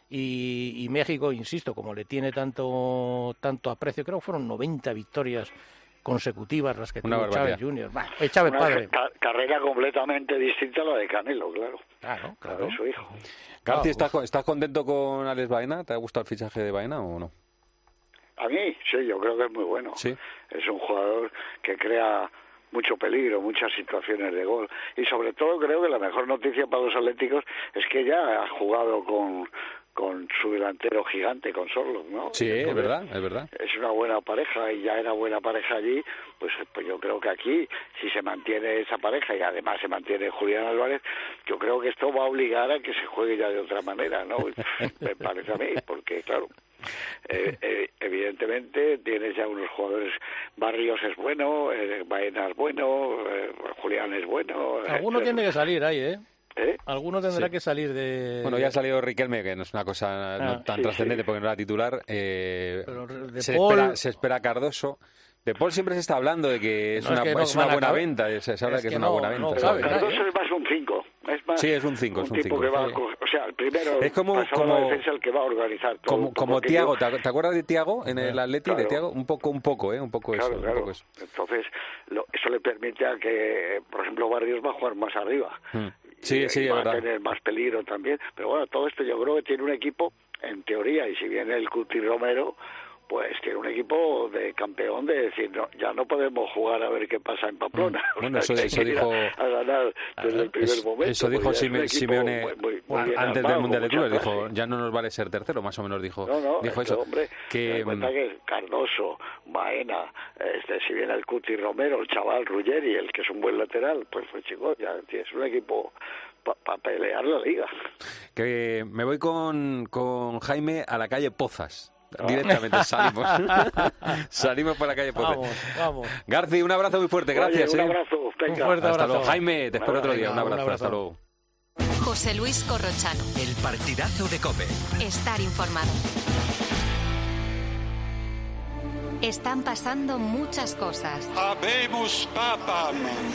Y, y México, insisto, como le tiene tanto tanto aprecio, creo que fueron noventa victorias consecutivas las que Una tuvo barbaridad. Chávez junior Bah, eh, Chávez Una padre. ca- carrera completamente distinta a la de Canelo, claro. Claro, La claro. de su hijo. Garci, Ah, ¿estás, ¿estás contento con Alex Baena? ¿Te ha gustado el fichaje de Baena o no? A mí, sí, yo creo que es muy bueno. Sí. Es un jugador que crea mucho peligro, muchas situaciones de gol. Y sobre todo creo que la mejor noticia para los atléticos es que ya ha jugado con, con su delantero gigante, con Sorloth, ¿no? Sí, es Entonces, verdad, es verdad. Es una buena pareja y ya era buena pareja allí, pues, pues yo creo que aquí, si se mantiene esa pareja y además se mantiene Julián Álvarez, yo creo que esto va a obligar a que se juegue ya de otra manera, ¿no? Me parece a mí, porque claro, eh, eh, evidentemente tienes ya unos jugadores, Barrios es bueno, eh, Baena es bueno, eh, Julián es bueno. Alguno eh, tiene que salir ahí, ¿eh? ¿Eh? Alguno tendrá Sí. que salir de... Bueno, ya ha salido Riquelme, que no es una cosa no Ah, tan sí, trascendente sí. porque no era titular. Eh, Pero de se, Paul- espera, se espera Cardoso. De Paul siempre se está hablando de que es No, es una, que no es una van a buena caber. venta. Se sabe Es que es que una no, buena venta. no ¿sabes? cabe, Cardoso nadie, ¿eh? es más un cinco. Es más Sí, es un cinco, es un tipo cinco. que va a Sí. co- o sea, el primero Es como- pasado como- la defensa el que va a organizar todo. Como, todo, como porque Tiago, yo- ¿te, te acuerdas de Tiago en el Atleti? Claro. De Tiago, un poco, un poco, ¿eh? Un poco Claro, eso. un claro. poco eso. Entonces, lo- eso le permite a que, por ejemplo, Barrios va a jugar más arriba. Mm. Sí, y, sí, y es va verdad. a tener más peligro también. Pero bueno, todo esto yo creo que tiene un equipo, en teoría, y si viene el Cuti Romero, pues tiene un equipo de campeón de decir, no, ya no podemos jugar a ver qué pasa en Pamplona. Mm. Bueno, O sea, eso- que eso hay que ir a- dijo- a, ganar desde el primer Es- momento. eso dijo porque ya es un Sime- equipo Simeone muy- muy- muy bien antes armado, del Mundial de con Clubes. mucha Dijo, clase. ya no nos vale ser tercero, más o menos dijo, No, no, dijo este eso. hombre, que, ten en cuenta que Cardoso, Baena, este, si viene el Cuti Romero, el chaval Ruggeri, el que es un buen lateral, pues, pues chicos, ya tienes un equipo para pelear la liga. que me voy con, con Jaime a la calle Pozas. Directamente salimos. Salimos por la calle Pozas. Vamos, vamos. Garci, un abrazo muy fuerte, gracias. Oye, un ¿eh? abrazo, venga. Un fuerte Hasta abrazo. luego. Jaime, te espero otro día. Un Venga, un abrazo, abrazo. hasta luego. José Luis Corrochano. El partidazo de COPE. Estar informado. Están pasando muchas cosas. Habemus papam.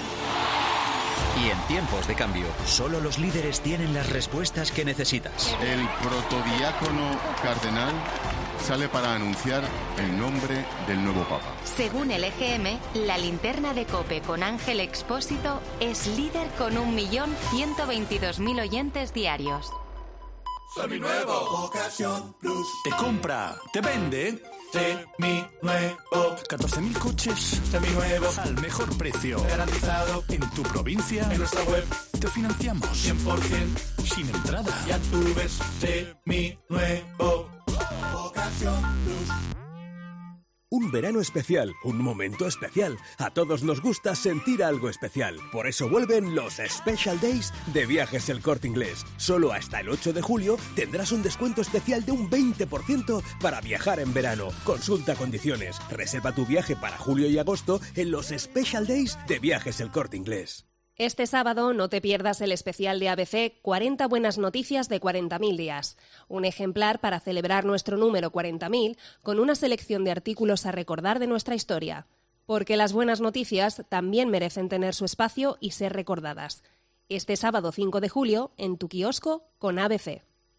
Y en tiempos de cambio, solo los líderes tienen las respuestas que necesitas. El protodiácono cardenal sale para anunciar el nombre del nuevo papa. Según el E G M, la linterna de COPE con Ángel Expósito es líder con un millón ciento veintidós mil oyentes diarios. Seminuevo. Ocasión Plus. Te compra, te vende. Seminuevo. catorce mil coches Seminuevos. al mejor precio. Garantizado. En tu provincia. En nuestra web. Te financiamos. cien por ciento. Sin entrada. Ya tú ves. Seminuevo. Ocasión Plus. Un verano especial, un momento especial. A todos nos gusta sentir algo especial. Por eso vuelven los Special Days de Viajes El Corte Inglés. Solo hasta el ocho de julio tendrás un descuento especial de un veinte por ciento para viajar en verano. Consulta condiciones. Reserva tu viaje para julio y agosto en los Special Days de Viajes El Corte Inglés. Este sábado no te pierdas el especial de A B C cuarenta buenas noticias de cuarenta mil días, un ejemplar para celebrar nuestro número cuarenta mil con una selección de artículos a recordar de nuestra historia. Porque las buenas noticias también merecen tener su espacio y ser recordadas. Este sábado cinco de julio en tu kiosco con A B C.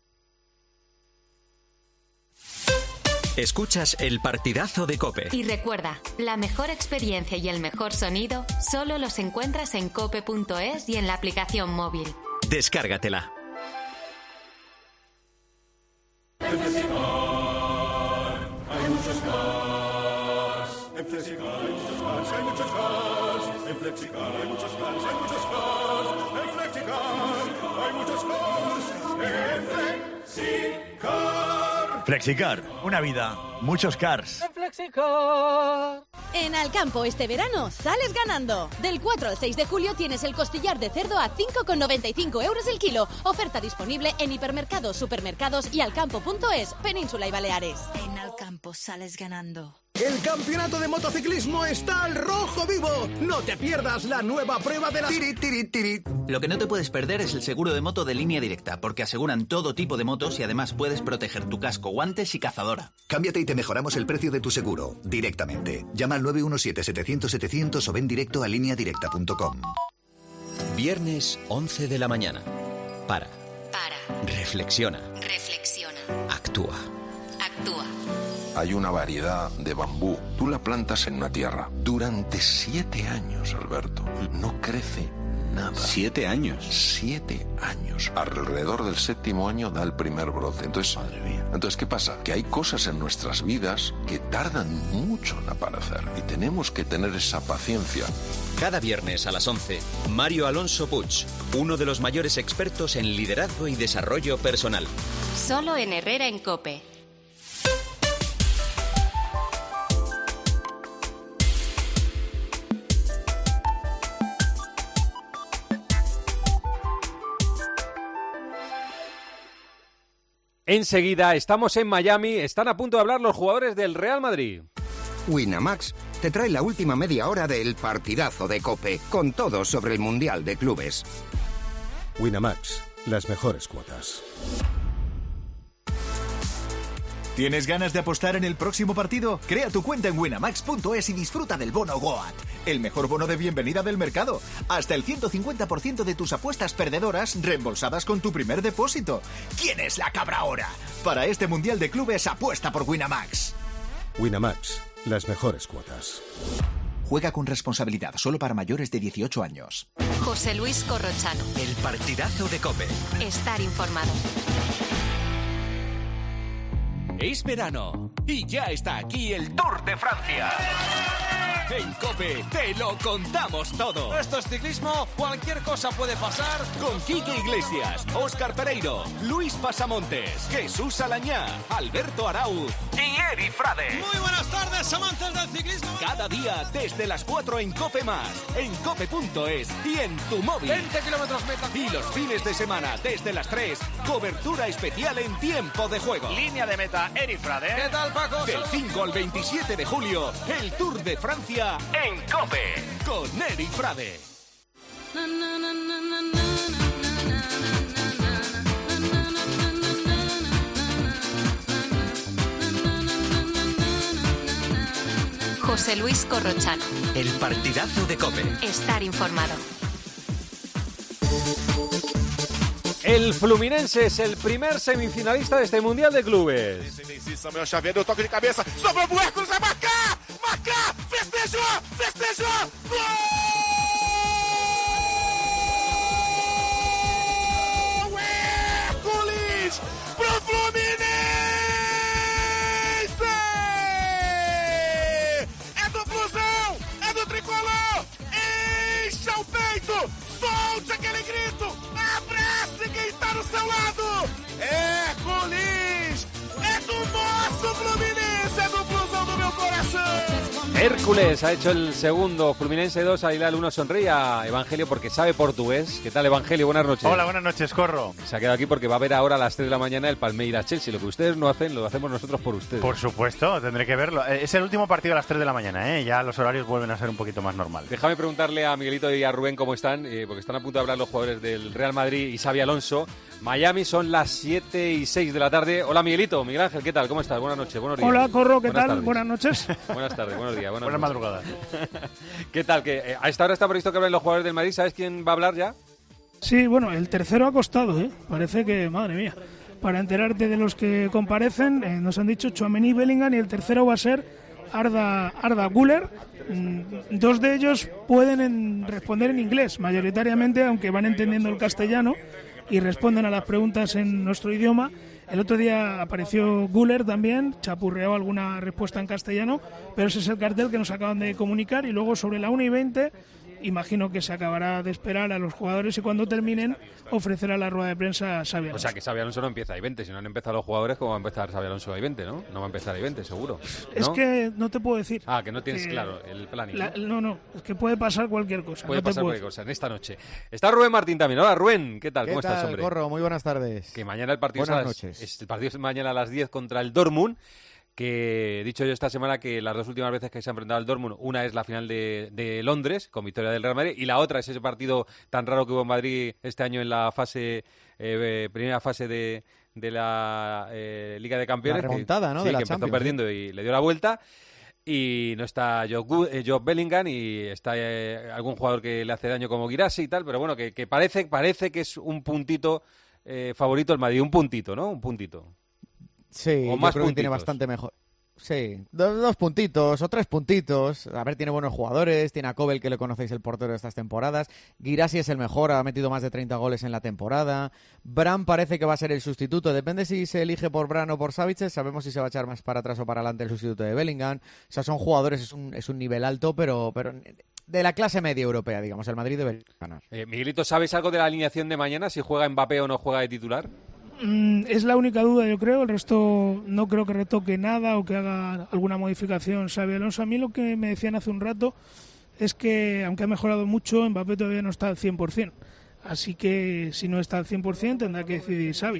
Escuchas el partidazo de COPE. Y recuerda, la mejor experiencia y el mejor sonido solo los encuentras en cope punto es y en la aplicación móvil. Descárgatela. En Flexicar hay muchos cars. En Flexicar hay muchos cars, hay muchos cars. En Flexicar hay muchos cars, hay muchos cars. En Flexicar hay muchos cars. En Flexicar. Flexicar, una vida, muchos cars. En Alcampo este verano sales ganando. Del cuatro al seis de julio tienes el costillar de cerdo a cinco con noventa y cinco euros el kilo. Oferta disponible en hipermercados, supermercados y alcampo punto es, Península y Baleares. En Alcampo sales ganando. El campeonato de motociclismo está al rojo vivo. No te pierdas la nueva prueba de la... Tiri, tiri, tiri. Lo que no te puedes perder es el seguro de moto de Línea Directa, porque aseguran todo tipo de motos y además puedes proteger tu casco, guantes y cazadora. Cámbiate y te mejoramos el precio de tu seguro, directamente. Llama al nueve uno siete, setecientos, setecientos o ven directo a línea directa punto com. Viernes once de la mañana. Para. Para. Reflexiona. Reflexiona. Actúa. Actúa. Hay una variedad de bambú. Tú la plantas en una tierra. Durante siete años, Alberto, no crece nada. ¿Siete años? Siete años. Alrededor del séptimo año da el primer brote. Entonces, madre mía. Entonces, ¿qué pasa? Que hay cosas en nuestras vidas que tardan mucho en aparecer. Y tenemos que tener esa paciencia. Cada viernes a las once, Mario Alonso Puig, uno de los mayores expertos en liderazgo y desarrollo personal. Solo en Herrera en COPE. Enseguida estamos en Miami, están a punto de hablar los jugadores del Real Madrid. Winamax te trae la última media hora del partidazo de COPE, con todo sobre el Mundial de Clubes. Winamax, las mejores cuotas. ¿Tienes ganas de apostar en el próximo partido? Crea tu cuenta en winamax punto es y disfruta del bono Goat, el mejor bono de bienvenida del mercado. Hasta el ciento cincuenta por ciento de tus apuestas perdedoras reembolsadas con tu primer depósito. ¿Quién es la cabra ahora? Para este Mundial de Clubes, apuesta por Winamax. Winamax, las mejores cuotas. Juega con responsabilidad, solo para mayores de dieciocho años. José Luis Corrochano. El partidazo de COPE. Estar informado. Es verano y ya está aquí el Tour de Francia. En COPE te lo contamos todo. Esto es ciclismo, cualquier cosa puede pasar. Con Quique Iglesias, Óscar Pereiro, Luis Pasamontes, Jesús Alañá, Alberto Arauz y Eri Frade. Muy buenas tardes, amantes del ciclismo. Cada día desde las cuatro en COPE Más, en cope punto es y en tu móvil. veinte kilómetros meta. Y los fines de semana desde las tres, cobertura especial en tiempo de juego. Línea de meta, Eri Frade. ¿Qué tal, Paco? Del cinco al veintisiete de julio, el Tour de Francia en COPE con Eri Frade. José Luis Corrochano. El partidazo de COPE. Estar informado. El Fluminense es el primer semifinalista de este Mundial de Clubes. Samuel Xavier deu toque de cabeça, sobrou pro Hércules, vai marcar! Marcar! Festejou! Festejou! Gol! Hércules pro Fluminense! É do Flusão! É do Tricolor! Encha o peito! Solte aquele grito! Abrace quem está do seu lado! Hércules! É do nosso Fluminense! É do Flusão do meu coração! Hércules ha hecho el segundo, Fluminense dos, Al Hilal uno. Sonríe Evangelio porque sabe portugués. ¿Qué tal, Evangelio? Buenas noches. Hola, buenas noches, Corro. Se ha quedado aquí porque va a ver ahora a las tres de la mañana el Palmeiras-Chelsea. Lo que ustedes no hacen, lo hacemos nosotros por ustedes. Por supuesto, tendré que verlo. Es el último partido a las tres de la mañana, ¿eh? Ya los horarios vuelven a ser un poquito más normales. Déjame preguntarle a Miguelito y a Rubén cómo están, eh, porque están a punto de hablar los jugadores del Real Madrid y Xabi Alonso. Miami son las siete y seis de la tarde. Hola, Miguelito. Miguel Ángel, ¿qué tal? ¿Cómo estás? Buenas noches, buenos días. Hola, Corro, ¿qué buenas tal? Tardes. Buenas noches. Buenas tardes, buenos días. Buenas, buenas madrugadas. ¿Qué tal? Que eh, a esta hora está previsto que hablen los jugadores del Madrid. ¿Sabes quién va a hablar ya? Sí, bueno, el tercero ha costado, ¿eh? Parece que, madre mía, para enterarte de los que comparecen, eh, nos han dicho Tchouaméni y Bellingham, y el tercero va a ser Arda, Arda Güler. Mm, dos de ellos pueden en, responder en inglés, mayoritariamente, aunque van entendiendo el castellano y responden a las preguntas en nuestro idioma. El otro día apareció Güler también, chapurreó alguna respuesta en castellano, pero ese es el cartel que nos acaban de comunicar. Y luego sobre la una y veinte, imagino que se acabará de esperar a los jugadores y cuando terminen ofrecerá la rueda de prensa a Xabi Alonso. O sea que Xabi Alonso no empieza a I veinte, si no han empezado los jugadores, ¿cómo va a empezar Xabi Alonso a I veinte, no? No va a empezar a I veinte, seguro, ¿no? Es que no te puedo decir. Ah, que no tienes que claro el planning. La, no, no, es que puede pasar cualquier cosa. Puede no pasar te cualquier cosa en esta noche. Está Rubén Martín también. Hola, Rubén, ¿qué tal? ¿Qué ¿Cómo tal, estás, hombre? Corro? Muy buenas tardes. Que mañana el partido, buenas es, noches. Es, el partido es mañana a las diez contra el Dortmund. Que he dicho yo esta semana que las dos últimas veces que se ha enfrentado al Dortmund, una es la final de, de Londres, con victoria del Real Madrid, y la otra es ese partido tan raro que hubo en Madrid este año en la fase eh, primera fase de, de la eh, Liga de Campeones. La remontada, que, ¿no? Sí, de la que empezó Champions, perdiendo ¿sí? y le dio la vuelta. Y no está Joe, eh, Joe Bellingham y está eh, algún jugador que le hace daño como Guirassy y tal, pero bueno, que, que parece, parece que es un puntito eh, favorito el Madrid, un puntito, ¿no? Un puntito. Sí, o más yo creo que tiene bastante mejor. Sí, dos, dos puntitos o tres puntitos. A ver, tiene buenos jugadores. Tiene a Kobel, que le conocéis, el portero de estas temporadas. Guirassy es el mejor, ha metido más de treinta goles en la temporada. Bran parece que va a ser el sustituto. Depende si se elige por Bran o por Savic. Sabemos si se va a echar más para atrás o para adelante el sustituto de Bellingham. O sea, son jugadores, es un, es un nivel alto, pero, pero de la clase media europea, digamos. El Madrid debe ganar. Eh, Miguelito, ¿sabes algo de la alineación de mañana? Si juega Mbappé o no juega de titular. Es la única duda, yo creo. El resto no creo que retoque nada o que haga alguna modificación Xabi Alonso. A mí lo que me decían hace un rato es que, aunque ha mejorado mucho, Mbappé todavía no está al cien por ciento. Así que si no está al cien por ciento tendrá que decidir Xabi.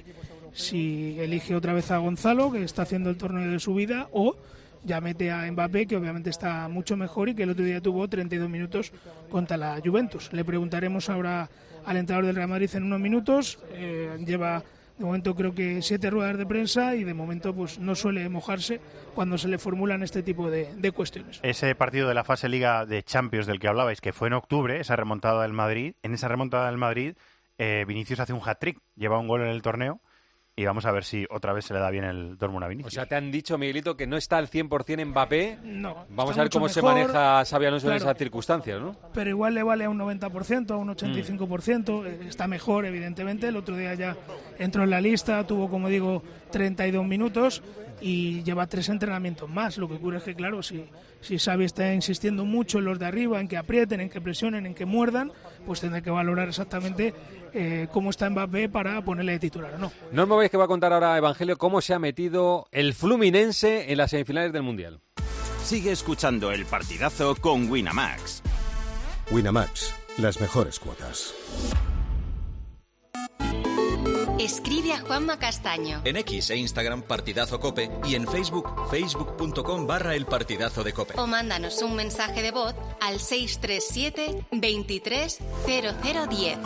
Si elige otra vez a Gonzalo, que está haciendo el torneo de su vida, o ya mete a Mbappé, que obviamente está mucho mejor y que el otro día tuvo treinta y dos minutos contra la Juventus. Le preguntaremos ahora al entrenador del Real Madrid en unos minutos. Eh, lleva... De momento creo que siete ruedas de prensa y de momento pues no suele mojarse cuando se le formulan este tipo de, de cuestiones. Ese partido de la fase Liga de Champions del que hablabais, que fue en octubre, esa remontada del Madrid, en esa remontada del Madrid, eh, Vinicius hace un hat-trick, lleva un gol en el torneo y vamos a ver si otra vez se le da bien el Dortmund a Vinicius. O sea, te han dicho, Miguelito, que no está al cien por ciento Mbappé. No. Vamos a ver cómo mejor se maneja Xabi Alonso claro, en esas circunstancias, ¿no? Pero igual le vale a un noventa por ciento, a un ochenta y cinco por ciento. Mm. Está mejor, evidentemente. El otro día ya entró en la lista, tuvo, como digo, treinta y dos minutos y lleva tres entrenamientos más. Lo que ocurre es que, claro, si, si Xavi está insistiendo mucho en los de arriba, en que aprieten, en que presionen, en que muerdan, pues tendrá que valorar exactamente eh, cómo está Mbappé para ponerle de titular o no. No os movéis, que va a contar ahora Evangelio cómo se ha metido el Fluminense en las semifinales del Mundial. Sigue escuchando el partidazo con Winamax. Winamax, las mejores cuotas. Escribe a Juanma Castaño. En X e Instagram Partidazo Cope y en Facebook facebook.com barra el partidazo de Cope. O mándanos un mensaje de voz al seis tres siete, veintitrés, cero cero diez.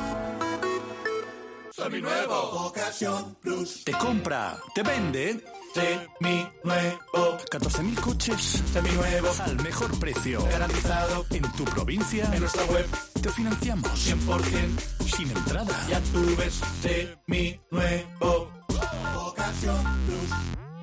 Seminuevo, Ocasión Plus. Te compra, te vende. Seminuevo. catorce mil coches Seminuevos al mejor precio. Garantizado en tu provincia. En nuestra web te financiamos cien por ciento sin entrada. Ya tú ves, Seminuevo, Ocasión Plus.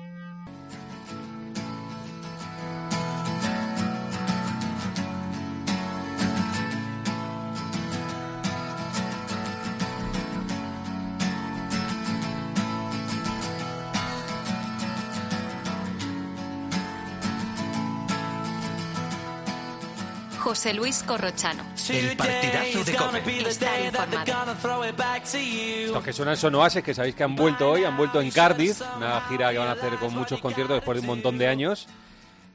José Luis Corrochano. El partidazo de Cope. Estar informado. Los que suenan son Oasis, que sabéis que han vuelto hoy, han vuelto en Cardiff, una gira que van a hacer con muchos conciertos después de un montón de años.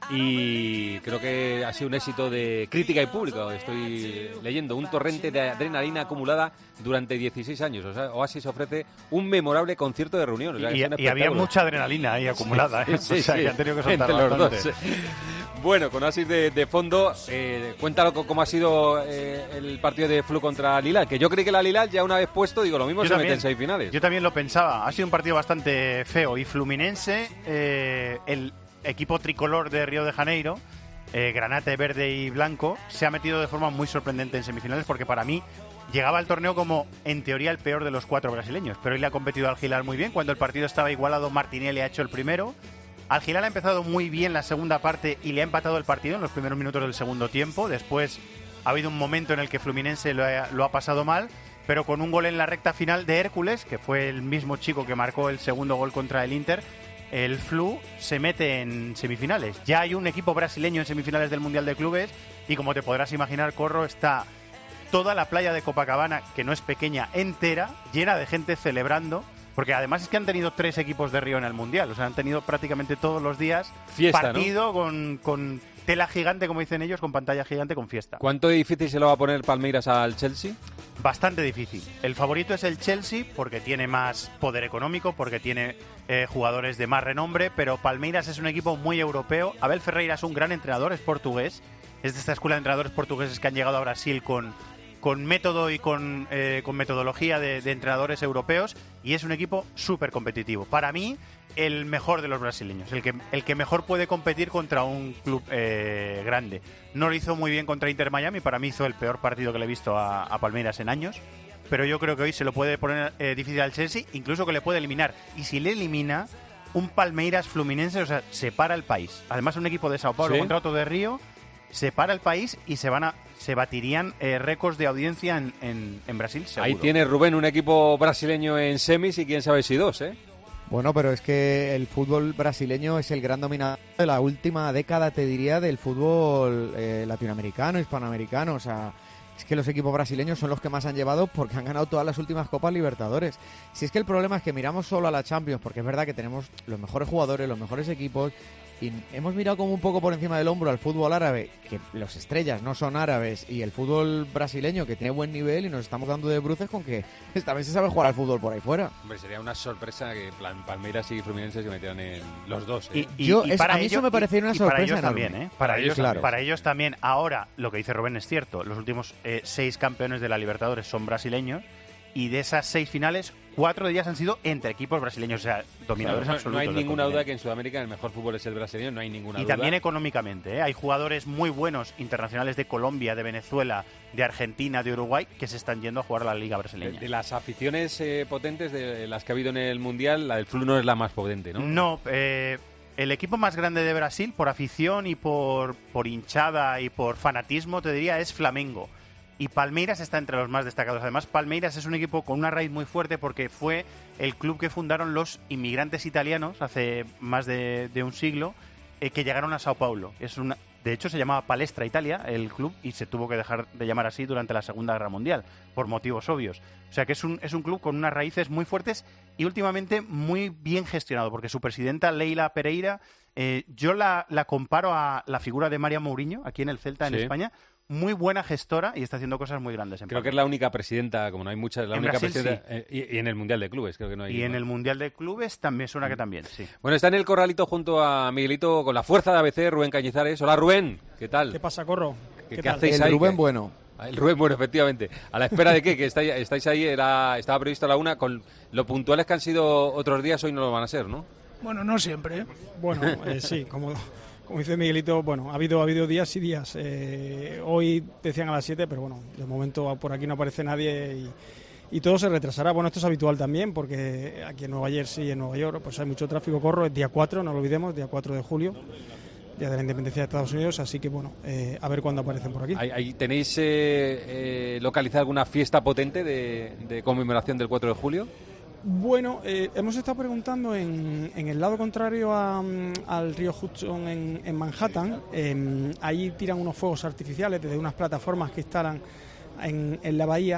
y creo que ha sido un éxito de crítica y público. Estoy leyendo un torrente de adrenalina acumulada durante dieciséis años. O sea, Oasis ofrece un memorable concierto de reunión. O sea, y, y había mucha adrenalina ahí acumulada. Sí, ¿eh? sí, o sea, sí, que han tenido que soltar entre los bastante. dos. Bueno, con Oasis de, de fondo, eh, cuéntalo cómo ha sido eh, el partido de Flu contra Lilal, que yo creí que la Lilal ya una vez puesto, digo, lo mismo Yo se también, mete en seis finales. Yo también lo pensaba. Ha sido un partido bastante feo y Fluminense, eh, el equipo tricolor de Río de Janeiro, eh, granate verde y blanco, se ha metido de forma muy sorprendente en semifinales porque para mí llegaba al torneo como, en teoría, el peor de los cuatro brasileños. Pero hoy le ha competido al Hilal muy bien. Cuando el partido estaba igualado, Martinelli ha hecho el primero. Al Hilal ha empezado muy bien la segunda parte y le ha empatado el partido en los primeros minutos del segundo tiempo. Después ha habido un momento en el que Fluminense lo ha, lo ha pasado mal, pero con un gol en la recta final de Hércules, que fue el mismo chico que marcó el segundo gol contra el Inter, el Flu se mete en semifinales. Ya hay un equipo brasileño en semifinales del Mundial de Clubes y, como te podrás imaginar, Corro, está toda la playa de Copacabana, que no es pequeña, entera, llena de gente celebrando. Porque además es que han tenido tres equipos de Río en el Mundial. O sea, han tenido prácticamente todos los días fiesta, partido, ¿no? con, con tela gigante, como dicen ellos, con pantalla gigante, con fiesta. ¿Cuánto difícil se lo va a poner Palmeiras al Chelsea? Bastante difícil. El favorito es el Chelsea porque tiene más poder económico, porque tiene eh, jugadores de más renombre, pero Palmeiras es un equipo muy europeo. Abel Ferreira es un gran entrenador, es portugués. Es de esta escuela de entrenadores portugueses que han llegado a Brasil con... con método y con, eh, con metodología de, de entrenadores europeos, y es un equipo súper competitivo. Para mí, el mejor de los brasileños, el que, el que mejor puede competir contra un club eh, grande. No lo hizo muy bien contra Inter Miami, para mí hizo el peor partido que le he visto a, a Palmeiras en años, pero yo creo que hoy se lo puede poner eh, difícil al Chelsea, incluso que le puede eliminar. Y si le elimina, un Palmeiras Fluminense, o sea, separa el país. Además, un equipo de Sao Paulo ¿Sí? contra otro de Río, separa el país y se van a se batirían eh, récords de audiencia en, en, en Brasil, seguro. Ahí tiene Rubén un equipo brasileño en semis y quién sabe si dos, ¿eh? Bueno, pero es que el fútbol brasileño es el gran dominador de la última década, te diría, del fútbol eh, latinoamericano, hispanoamericano. O sea, es que los equipos brasileños son los que más han llevado porque han ganado todas las últimas Copas Libertadores. Si es que el problema es que miramos solo a la Champions, porque es verdad que tenemos los mejores jugadores, los mejores equipos, y hemos mirado como un poco por encima del hombro al fútbol árabe, que los estrellas no son árabes, y el fútbol brasileño, que tiene buen nivel, y nos estamos dando de bruces con que esta vez se sabe jugar al fútbol por ahí fuera. Hombre, sería una sorpresa que plan, Palmeiras y Fluminense se metieran en los dos, ¿eh? Y, y, Yo, y es, para a mí ellos, eso me parecería una y, sorpresa y para ellos enorme. también, ¿eh? Para, Para ellos, ellos, claro. para ellos también. Ahora, lo que dice Rubén es cierto. Los últimos eh, seis campeones de la Libertadores son brasileños, y de esas seis finales, cuatro de ellas han sido entre equipos brasileños, o sea, dominadores Claro, no, absolutos. no hay del ninguna duda continente. que en Sudamérica el mejor fútbol es el brasileño, no hay ninguna Y duda. también económicamente, ¿eh? Hay jugadores muy buenos internacionales de Colombia, de Venezuela, de Argentina, de Uruguay, que se están yendo a jugar a la Liga De, Brasileña. de las aficiones eh, potentes de las que ha habido en el Mundial, la del Flu no es la más potente, ¿no? No, eh, el equipo más grande de Brasil, por afición y por, por hinchada y por fanatismo, te diría, es Flamengo. Y Palmeiras está entre los más destacados. Además, Palmeiras es un equipo con una raíz muy fuerte porque fue el club que fundaron los inmigrantes italianos hace más de, de un siglo, eh, que llegaron a Sao Paulo. Es una, de hecho, se llamaba Palestra Italia, el club, y se tuvo que dejar de llamar así durante la Segunda Guerra Mundial, por motivos obvios. O sea que es un, es un club con unas raíces muy fuertes y últimamente muy bien gestionado, porque su presidenta, Leila Pereira, eh, yo la, la comparo a la figura de María Mourinho, aquí en el Celta, en Sí. España. Muy buena gestora y está haciendo cosas muy grandes en Creo que es Palmeiras. la única presidenta, como no hay muchas, la En única Brasil, presidenta. eh, y, y en el Mundial de Clubes, creo que no hay. Y en más. el Mundial de Clubes también suena que también, sí. Bueno, está en el corralito junto a Miguelito con la fuerza de A B C, Rubén Cañizares. Hola, Rubén, ¿qué tal? ¿Qué pasa, Corro? ¿Qué, ¿Qué qué tal? hacéis El ahí? Rubén ¿Qué- bueno. Ah, El Rubén bueno, efectivamente. ¿A la espera de qué? Que estáis, estáis ahí, era, estaba previsto a la una. Con lo puntuales que han sido otros días, hoy no lo van a ser, ¿no? Bueno, no siempre, ¿eh? Bueno, eh, sí, como, como dice Miguelito, bueno, ha habido, ha habido días y días. Eh, hoy decían a las siete, pero bueno, de momento por aquí no aparece nadie y, y todo se retrasará. Bueno, esto es habitual también, porque aquí en Nueva Jersey y en Nueva York pues hay mucho tráfico. Corro, es día cuatro, no lo olvidemos, día cuatro de julio, día de la independencia de Estados Unidos, así que bueno, eh, a ver cuándo aparecen por aquí. ¿Ahí, ahí ¿Tenéis eh, eh, localizada alguna fiesta potente de, de conmemoración del cuatro de julio? Bueno, eh, hemos estado preguntando en, en el lado contrario a, mm, al río Hudson en, en Manhattan. Eh, ahí tiran unos fuegos artificiales desde unas plataformas que instalan en, en la bahía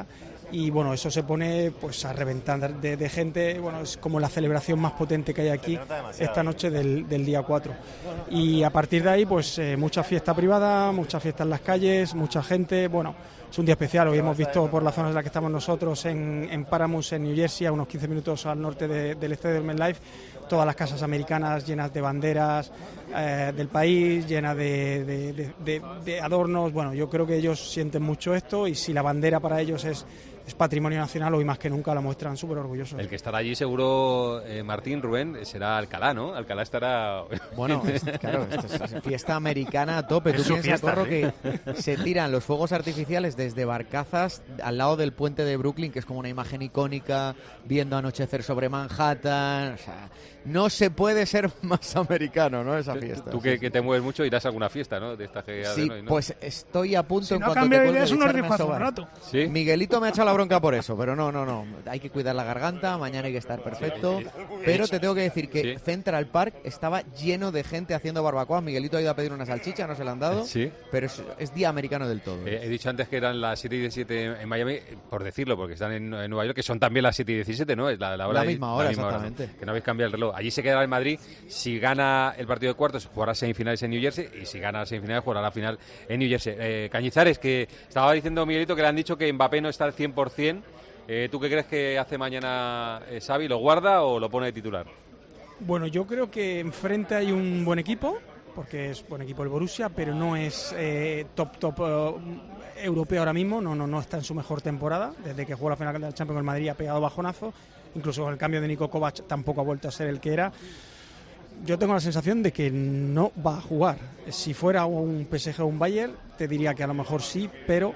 y bueno, eso se pone pues a reventar de, de gente. Bueno, es como la celebración más potente que hay aquí esta noche del, del día cuatro, y a partir de ahí pues eh, mucha fiesta privada, mucha fiesta en las calles, mucha gente. Bueno, es un día especial. Hoy hemos visto por la zona en la que estamos nosotros en, en Paramount, en New Jersey, a unos quince minutos al norte de, del estadio del MetLife, todas las casas americanas llenas de banderas eh, del país, llenas de, de, de, de, de adornos. Bueno, yo creo que ellos sienten mucho esto, y si la bandera para ellos es es patrimonio nacional, hoy más que nunca la muestran súper orgullosos. El que estará allí seguro, eh, Martín, Rubén, será Alcalá, ¿no? Alcalá estará... Bueno, es, claro, esto es fiesta americana a tope. Tú Es su piensas, fiesta, Corro, ¿sí? que se tiran los fuegos artificiales desde barcazas al lado del puente de Brooklyn, que es como una imagen icónica, viendo anochecer sobre Manhattan. O sea, no se puede ser más americano, ¿no? Esa fiesta. Tú que, que te mueves mucho, irás a alguna fiesta, ¿no? De esta que Sí, hoy, ¿no? pues estoy a punto, Si en no cuanto cambia te de idea, cuelgue, es unos echarme a ricos hace un sobar. rato. ¿Sí? Miguelito me ha echado la bronca por eso, pero no, no, no. Hay que cuidar la garganta, mañana hay que estar perfecto. Pero te tengo que decir que Sí. Central Park estaba lleno de gente haciendo barbacoa. Miguelito ha ido a pedir una salchicha, no se la han dado. Sí. Pero es, es día americano del todo. Eh, he dicho antes que eran las siete y diecisiete en Miami, por decirlo, porque están en, en Nueva York, que son también las siete y diecisiete, ¿no? Es la, la, hora La de- misma hora, ¿no? exactamente. Que no habéis cambiado el reloj. Allí se quedará el Madrid. Si gana el partido de cuartos, jugará semifinales en New Jersey, y si gana semifinales, jugará la final en New Jersey. Eh, Cañizares, que estaba diciendo Miguelito que le han dicho que Mbappé no está al cien por cien. Eh, ¿Tú qué crees que hace mañana eh, Xavi? ¿Lo guarda o lo pone de titular? Bueno, yo creo que enfrente hay un buen equipo, porque es buen equipo el Borussia, pero no es eh, top top eh, europeo ahora mismo, no, no, no está en su mejor temporada. Desde que jugó la final del Champions con el Madrid ha pegado bajonazo, incluso con el cambio de Niko Kovac tampoco ha vuelto a ser el que era. Yo tengo la sensación de que no va a jugar. Si fuera un P S G o un Bayern, te diría que a lo mejor sí, pero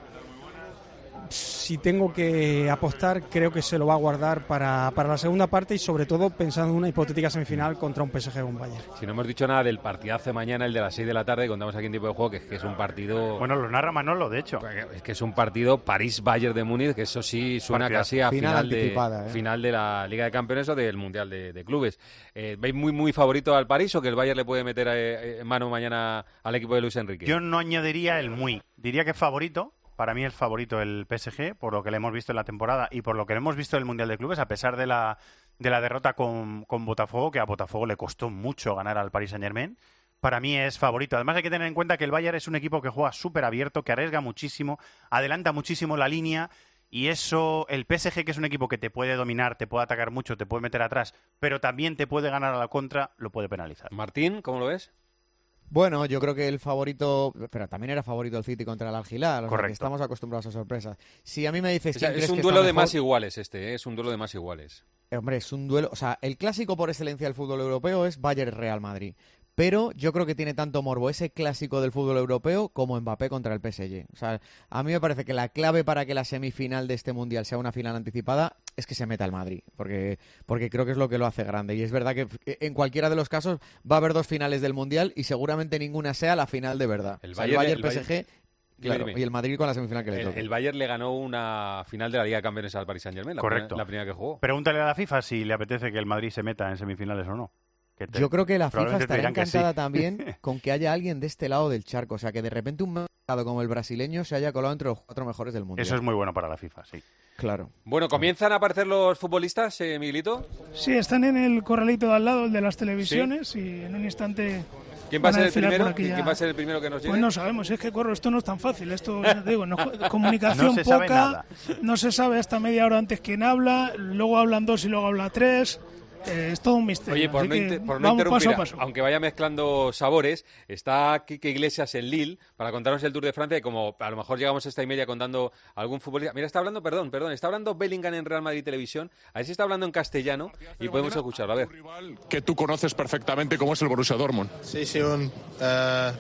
si tengo que apostar, creo que se lo va a guardar para, para la segunda parte, y sobre todo pensando en una hipotética semifinal contra un P S G o un Bayern. Si no hemos dicho nada del partidazo de mañana, el de las seis de la tarde, contamos aquí en tiempo de juego, que es, que es un partido... Bueno, lo narra Manolo, de hecho. Es que es un partido París-Bayern de Múnich, que eso sí suena Partidazo. casi a Final final, de, anticipada, ¿eh? final de la Liga de Campeones o del Mundial de, de Clubes. Eh, ¿Veis muy muy favorito al París, o que el Bayern le puede meter eh, en mano mañana al equipo de Luis Enrique? Yo no añadiría el muy. Diría que favorito. Para mí el favorito el P S G, por lo que le hemos visto en la temporada y por lo que le hemos visto en el Mundial de Clubes, a pesar de la, de la derrota con, con Botafogo, que a Botafogo le costó mucho ganar al Paris Saint-Germain. Para mí es favorito. Además hay que tener en cuenta que el Bayern es un equipo que juega súper abierto, que arriesga muchísimo, adelanta muchísimo la línea, y eso, el P S G, que es un equipo que te puede dominar, te puede atacar mucho, te puede meter atrás, pero también te puede ganar a la contra, lo puede penalizar. Martín, ¿cómo lo ves? Bueno, yo creo que el favorito, pero también era favorito el City contra el Al-Hilal, o sea, Correcto. que estamos acostumbrados a sorpresas. Si a mí me dices O sea, quién es crees un que duelo está de mejor, más iguales este, ¿eh? Es un duelo de más iguales. eh, hombre, es un duelo, o sea, el clásico por excelencia del fútbol europeo es Bayern-Real Madrid. Pero yo creo que tiene tanto morbo ese clásico del fútbol europeo como Mbappé contra el P S G. O sea, a mí me parece que la clave para que la semifinal de este Mundial sea una final anticipada es que se meta el Madrid, porque, porque creo que es lo que lo hace grande. Y es verdad que en cualquiera de los casos va a haber dos finales del Mundial y seguramente ninguna sea la final de verdad. El O sea, el Bayern- Bayern, el P S G, Bayern- claro, Dime, dime. y el Madrid con la semifinal que le El, toque. el Bayern le ganó una final de la Liga de Campeones al Paris Saint-Germain, la, Correcto. primera- la primera que jugó. Pregúntale a la FIFA si le apetece que el Madrid se meta en semifinales o no. Que te- Yo creo que la FIFA probablemente te estaría dirán que sí. encantada también con que haya alguien de este lado del charco. O sea, que de repente un mercado como el brasileño se haya colado entre los cuatro mejores del mundo. Eso es muy bueno para la FIFA, sí. Claro. Bueno, ¿comienzan a aparecer los futbolistas, eh, Miguelito? Sí, están en el corralito de al lado, el de las televisiones, y en un instante... ¿Quién va a van ser el desfilar primero? por aquí ¿Quién ya. va a ser el primero que nos llegue? Pues no sabemos, es que corro, esto no es tan fácil, esto ya te digo, no- comunicación No se sabe poca, nada. no se sabe hasta media hora antes quién habla, luego hablan dos y luego habla tres, eh, es todo un misterio. Oye, por así no, que inter- por no vamos interrumpir, paso a paso. aunque vaya mezclando sabores, está Quique Iglesias en Lille para contarnos el Tour de Francia, y como a lo mejor llegamos a esta y media contando algún futbolista. Mira, está hablando, perdón, perdón, está hablando Bellingham en Real Madrid Televisión, a ver si está hablando en castellano y podemos escucharlo, a ver. Que tú conoces perfectamente como es el Borussia Dortmund. Sí, sí, un, eh,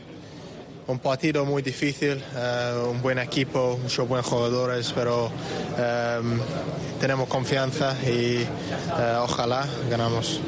un partido muy difícil, eh, un buen equipo, muchos buenos jugadores, pero eh, tenemos confianza y eh, ojalá ganamos.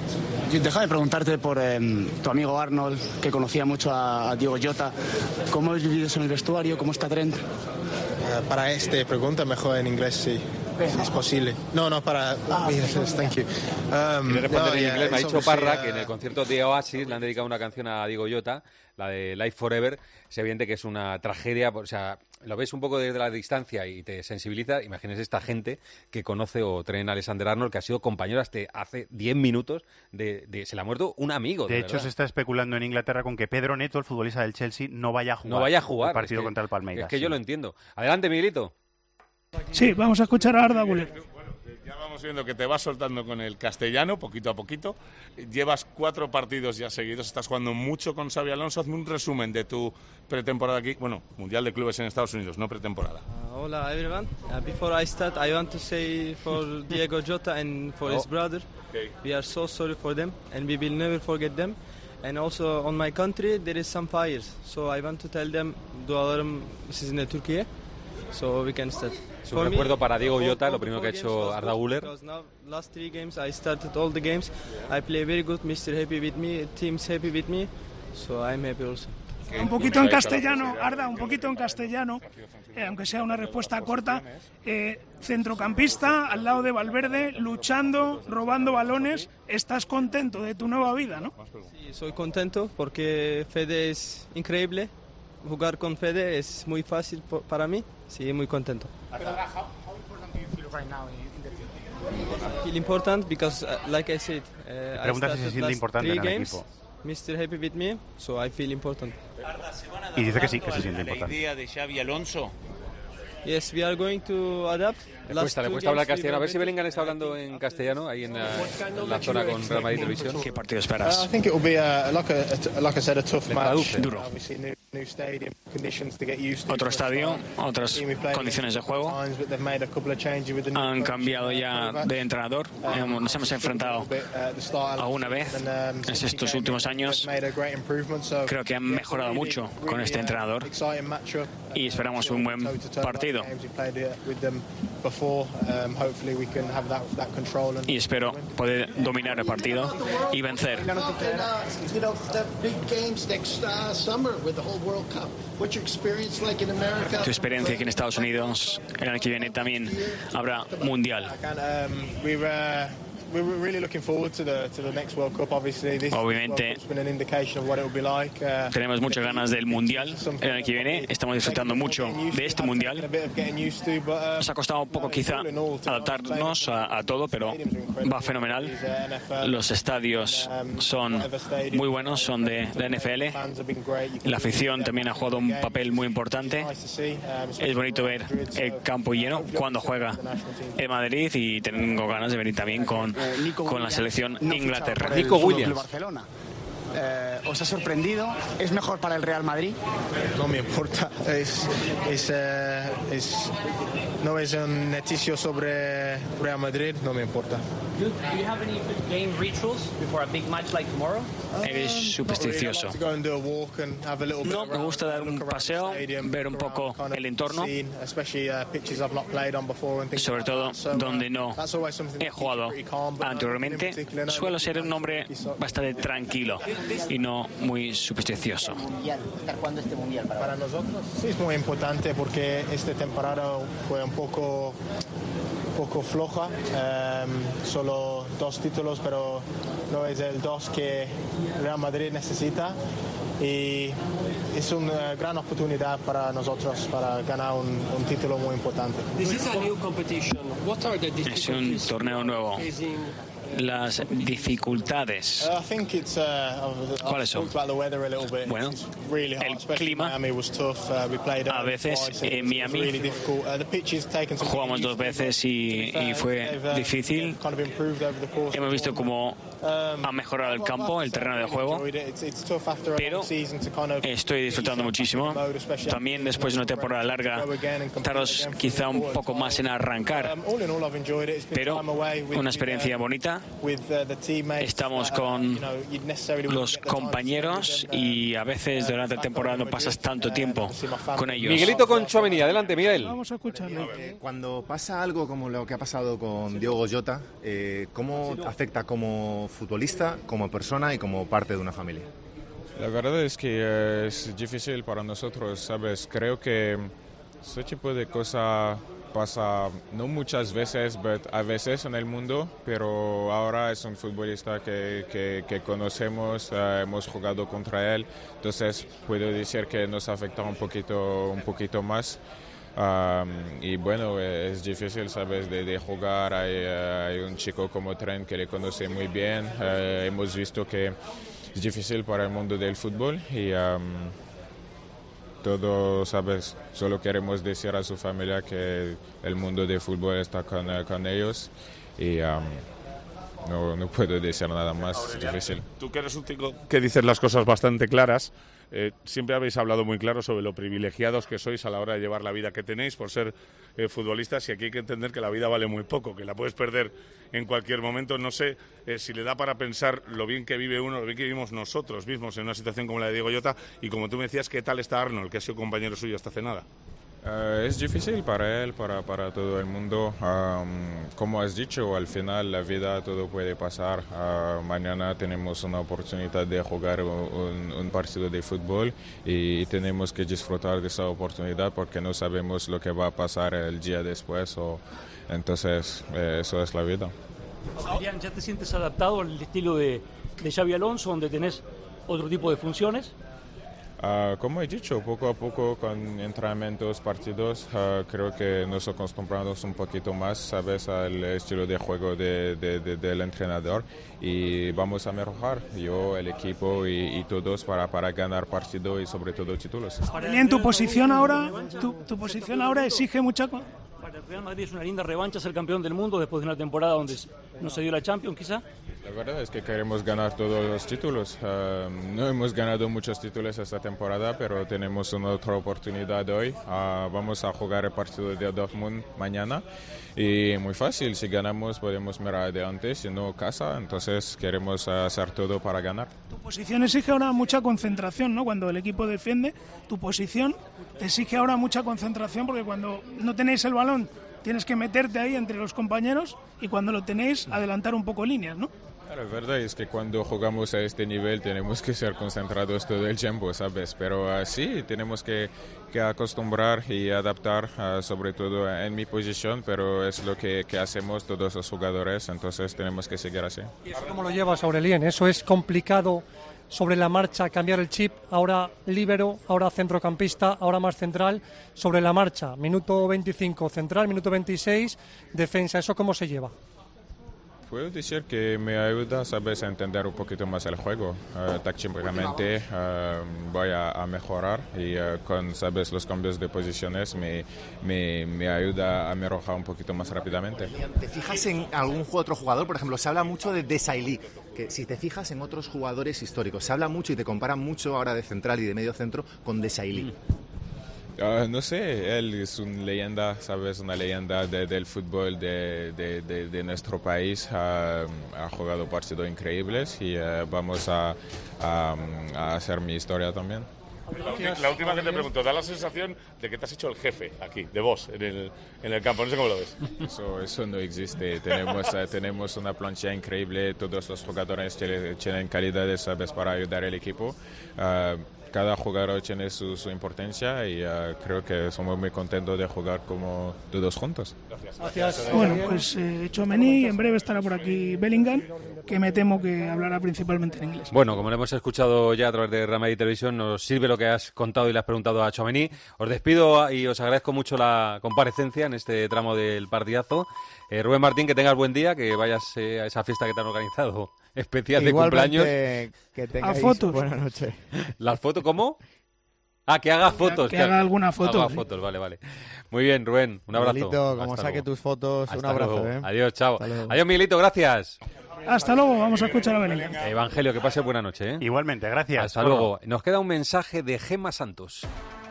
Deja de preguntarte por eh, tu amigo Arnold, que conocía mucho a, a Diego Jota. ¿Cómo has vivido eso en el vestuario? ¿Cómo está Trent? Eh, para esta pregunta mejor en inglés, sí. Es posible. No, no, para... Yes, thank you. Um, Quiere responder no, en yeah, inglés. Me ha it's dicho obviously, Parra uh, que en el concierto de Oasis le han dedicado una canción a Diego Llota, la de Life Forever. Es evidente que es una tragedia, o sea, lo ves un poco desde la distancia y te sensibiliza. Imagínese esta gente que conoce o Trent Alexander-Arnold, que ha sido compañero hasta hace diez minutos de, de... Se le ha muerto un amigo. De, de hecho, verdad. se está especulando en Inglaterra con que Pedro Neto, el futbolista del Chelsea, no vaya a jugar, No vaya a jugar el partido es que, contra el Palmeiras. Es que sí. yo lo entiendo. Adelante, Miguelito. Sí, vamos a escuchar a Arda Güler. Ya vamos viendo que te vas soltando con el castellano, poquito a poquito. Llevas cuatro partidos ya seguidos, estás jugando mucho con Xabi Alonso. Hazme un resumen de tu pretemporada aquí, bueno, Mundial de Clubes en Estados Unidos, no pretemporada. Uh, hola everyone. Uh, before I start, I want to say for Diego Jota and for Oh. his brother, Okay. we are so sorry for them and we will never forget them. And also on my country there is some fires, so I want to tell them dualarım sizinle Türkiye, so we can start. Es un recuerdo para Diego Llota, lo primero que ha hecho Arda Güler. Because now last three games I started all the games. I play very good. mister happy with me, team's happy with me, so I'm happy also. Un poquito en castellano, Arda, un poquito en castellano, eh, aunque sea una respuesta corta. Eh, centrocampista, al lado de Valverde, luchando, robando balones. ¿Estás contento de tu nueva vida, no? Sí, soy contento porque Fede es increíble. Jugar con Fede es muy fácil por, para mí. Sí, muy contento. I feel important because, uh, like I said, uh, I Pregunta si se started siente last importante three en el games. equipo. mister happy with me, so I feel important. Y dice que sí, que se siente la importante. idea de Xabi Alonso. Yes, we are going to adapt. Le Last cuesta, le two cuesta hablar games we castellano. A ver were si better. Bellingham está hablando en castellano ahí en la, en la zona con Real Madrid Televisión. ¿Qué partido Uh, esperas? I think it will be a, like, a, like I said, a tough Le match. traduce. Duro. Obviously, new, new stadium, conditions to get used to. Otro estadio, otras Team we played condiciones de juego. times, but they've made a couple of changes with the new Han coach. cambiado ya de entrenador. Hemos- Nos hemos enfrentado alguna vez en estos últimos años. Creo que han mejorado mucho con este entrenador y esperamos un buen partido. Y espero poder dominar el partido y vencer. Tu experiencia aquí en Estados Unidos, el año que viene también habrá mundial. We're really looking forward to the to the next World Cup. Obviously, this Obviamente, World Cup's been an indication of what it will be like. Uh, Tenemos muchas ganas del mundial el año que viene. Estamos disfrutando mucho de este mundial. Nos ha costado un poco quizá adaptarnos a, a todo, pero va fenomenal. Los estadios son muy buenos, son de la N F L. La afición también ha jugado un papel muy importante. Es bonito ver el campo lleno cuando juega el Madrid y tengo ganas de venir también con, con la selección Inglaterra. Nico Williams. Barcelona. Eh, ¿Os ha sorprendido? ¿Es mejor para el Real Madrid? No me importa. Es, es, eh, es, no es un noticio sobre Real Madrid, no me importa. Do you have any game rituals before a big match like tomorrow? Eres supersticioso. No, me gusta dar un paseo, ver un poco el entorno, sobre todo donde no he jugado anteriormente. Suelo ser un hombre bastante tranquilo y no muy supersticioso. Estar jugando este mundial para, para nosotros sí es muy importante porque esta temporada fue un poco poco floja, um, solo dos títulos, pero no es el dos que Real Madrid necesita y es una gran oportunidad para nosotros para ganar un, un título muy importante. Es un torneo nuevo. Las dificultades. ¿Cuáles son? Bueno, el clima. A veces en Miami jugamos dos veces y, y fue difícil. Hemos visto cómo ha mejorado el campo, el terreno de juego, pero estoy disfrutando muchísimo. También después de una temporada larga, tardas quizá un poco más en arrancar, pero una experiencia bonita. Estamos con los compañeros y a veces durante la temporada no pasas tanto tiempo con ellos. Miguelito con Tchouaméni, adelante Miguel. Vamos a escucharlo. Cuando pasa algo como lo que ha pasado con Diogo Jota, eh, ¿cómo afecta como futbolista, como persona y como parte de una familia? La verdad es que eh, es difícil para nosotros, ¿sabes? Creo que Ese tipo de cosa pasa no muchas veces, pero a veces en el mundo, pero ahora es un futbolista que, que, que conocemos, uh, hemos jugado contra él, entonces puedo decir que nos afecta un poquito, un poquito más. Um, y bueno, es difícil, ¿sabes?, de, de jugar. Hay, uh, hay un chico como Trent que le conoce muy bien. Uh, hemos visto que es difícil para el mundo del fútbol y um, todo, ¿sabes?, solo queremos decir a su familia que el mundo del fútbol está con, con ellos y um, no, no puedo decir nada más. Es difícil. Tú que eres un chico que dices las cosas bastante claras, Eh, siempre habéis hablado muy claro sobre lo privilegiados que sois a la hora de llevar la vida que tenéis por ser eh, futbolistas, y aquí hay que entender que la vida vale muy poco, que la puedes perder en cualquier momento. No sé eh, si le da para pensar lo bien que vive uno, lo bien que vivimos nosotros mismos en una situación como la de Diogo Jota, y como tú me decías, ¿qué tal está Arnold, que ha sido compañero suyo hasta hace nada? Uh, es difícil para él, para, para todo el mundo. Um, como has dicho, al final la vida todo puede pasar. Uh, mañana tenemos una oportunidad de jugar un, un partido de fútbol y tenemos que disfrutar de esa oportunidad porque no sabemos lo que va a pasar el día después. O, entonces, eh, eso es la vida. Adrián, ¿ya te sientes adaptado al estilo de, de Xabi Alonso, donde tenés otro tipo de funciones? Uh, como he dicho, poco a poco con entrenamientos, partidos, uh, creo que nos acostumbramos un poquito más, ¿sabes?, al estilo de juego de, de, de, del entrenador, y vamos a mejorar, yo, el equipo y, y todos para, para ganar partido y sobre todo títulos. En tu posición ahora, tu, tu posición ahora exige mucha... Para el Real Madrid es una linda revancha ser campeón del mundo después de una temporada donde no se dio la Champions, quizá. La verdad es que queremos ganar todos los títulos. Uh, no hemos ganado muchos títulos esta temporada, pero tenemos una otra oportunidad hoy. Uh, vamos a jugar el partido de Dortmund mañana y muy fácil. Si ganamos podemos mirar adelante, si no casa. Entonces queremos hacer todo para ganar. Tu posición exige ahora mucha concentración, ¿no? Cuando el equipo defiende, tu posición te exige ahora mucha concentración porque cuando no tenéis el balón tienes que meterte ahí entre los compañeros y cuando lo tenéis adelantar un poco líneas, ¿no? La verdad es que cuando jugamos a este nivel tenemos que ser concentrados todo el tiempo, ¿sabes? Pero uh, sí, tenemos que, que acostumbrar y adaptar, uh, sobre todo en mi posición, pero es lo que, que hacemos todos los jugadores, entonces tenemos que seguir así. ¿Y eso cómo lo llevas, Aurelien? ¿Eso es complicado sobre la marcha, cambiar el chip, ahora líbero, ahora centrocampista, ahora más central, sobre la marcha, minuto veinticinco central, minuto veintiséis defensa, ¿eso cómo se lleva? Puedo decir que me ayuda, sabes, a entender un poquito más el juego. Uh, tácticamente uh, voy a, a mejorar y uh, con, sabes, los cambios de posiciones me, me, me ayuda a mejorar un poquito más rápidamente. ¿Te fijas en algún otro jugador? Por ejemplo, se habla mucho de Desailly, que si te fijas en otros jugadores históricos, se habla mucho y te comparan mucho ahora de central y de medio centro con Desailly. Mm. Uh, no sé, él es una leyenda, ¿sabes? Una leyenda de, del fútbol de, de, de, de nuestro país. Uh, ha jugado partidos increíbles y uh, vamos a, a, a hacer mi historia también. La última, la última que te pregunto, da la sensación de que te has hecho el jefe aquí, de vos, en el, en el campo, no sé cómo lo ves. Eso, eso no existe, tenemos, uh, tenemos una plancha increíble, todos los jugadores tienen, tienen calidades, ¿sabes?, para ayudar al equipo. Uh, Cada jugador tiene su, su importancia y uh, creo que somos muy contentos de jugar como todos juntos. Gracias. Gracias. Bueno, pues eh, Tchouaméni, en breve estará por aquí Bellingham, que me temo que hablará principalmente en inglés. Bueno, como lo hemos escuchado ya a través de Real Madrid Televisión, nos sirve lo que has contado y le has preguntado a Tchouaméni. Os despido y os agradezco mucho la comparecencia en este tramo del partidazo. Eh, Rubén Martín, que tengas buen día, que vayas eh, a esa fiesta que te han organizado especial de cumpleaños. Que tengáis a fotos. Buena noche. ¿Las fotos cómo? Ah, que haga fotos. Que, que haga alguna foto. Haga sí. fotos, vale, vale. Muy bien, Rubén, un abrazo. Miguelito, como Hasta saque luego. tus fotos, Hasta un abrazo. ¿eh? Adiós, chao. Adiós, Miguelito, gracias. Hasta luego, vamos a escuchar a Bellingham. Evangelio, que pase buena noche. ¿eh? Igualmente, gracias. Hasta luego. Nos queda un mensaje de Gemma Santos.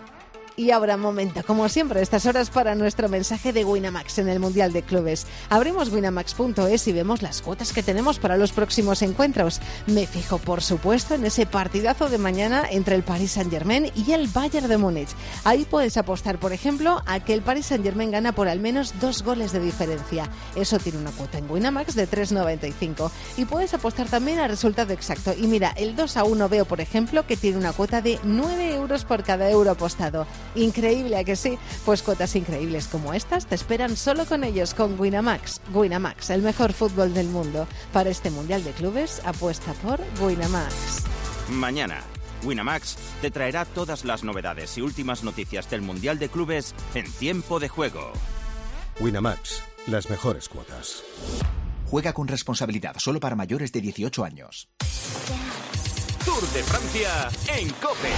Y ahora momento, como siempre, estas horas para nuestro mensaje de Winamax en el Mundial de Clubes. Abrimos winamax punto es y vemos las cuotas que tenemos para los próximos encuentros. Me fijo, por supuesto, en ese partidazo de mañana entre el Paris Saint-Germain y el Bayern de Múnich. Ahí puedes apostar, por ejemplo, a que el Paris Saint-Germain gana por al menos dos goles de diferencia. Eso tiene una cuota en Winamax de tres noventa y cinco. Y puedes apostar también al resultado exacto. Y mira, el dos a uno veo, por ejemplo, que tiene una cuota de nueve euros por cada euro apostado. Increíble, ¿a que sí? Pues cuotas increíbles como estas te esperan solo con ellos, con Winamax. Winamax, el mejor fútbol del mundo. Para este Mundial de Clubes, apuesta por Winamax. Mañana, Winamax te traerá todas las novedades y últimas noticias del Mundial de Clubes en tiempo de juego. Winamax, las mejores cuotas. Juega con responsabilidad, solo para mayores de dieciocho años. Tour de Francia en COPE.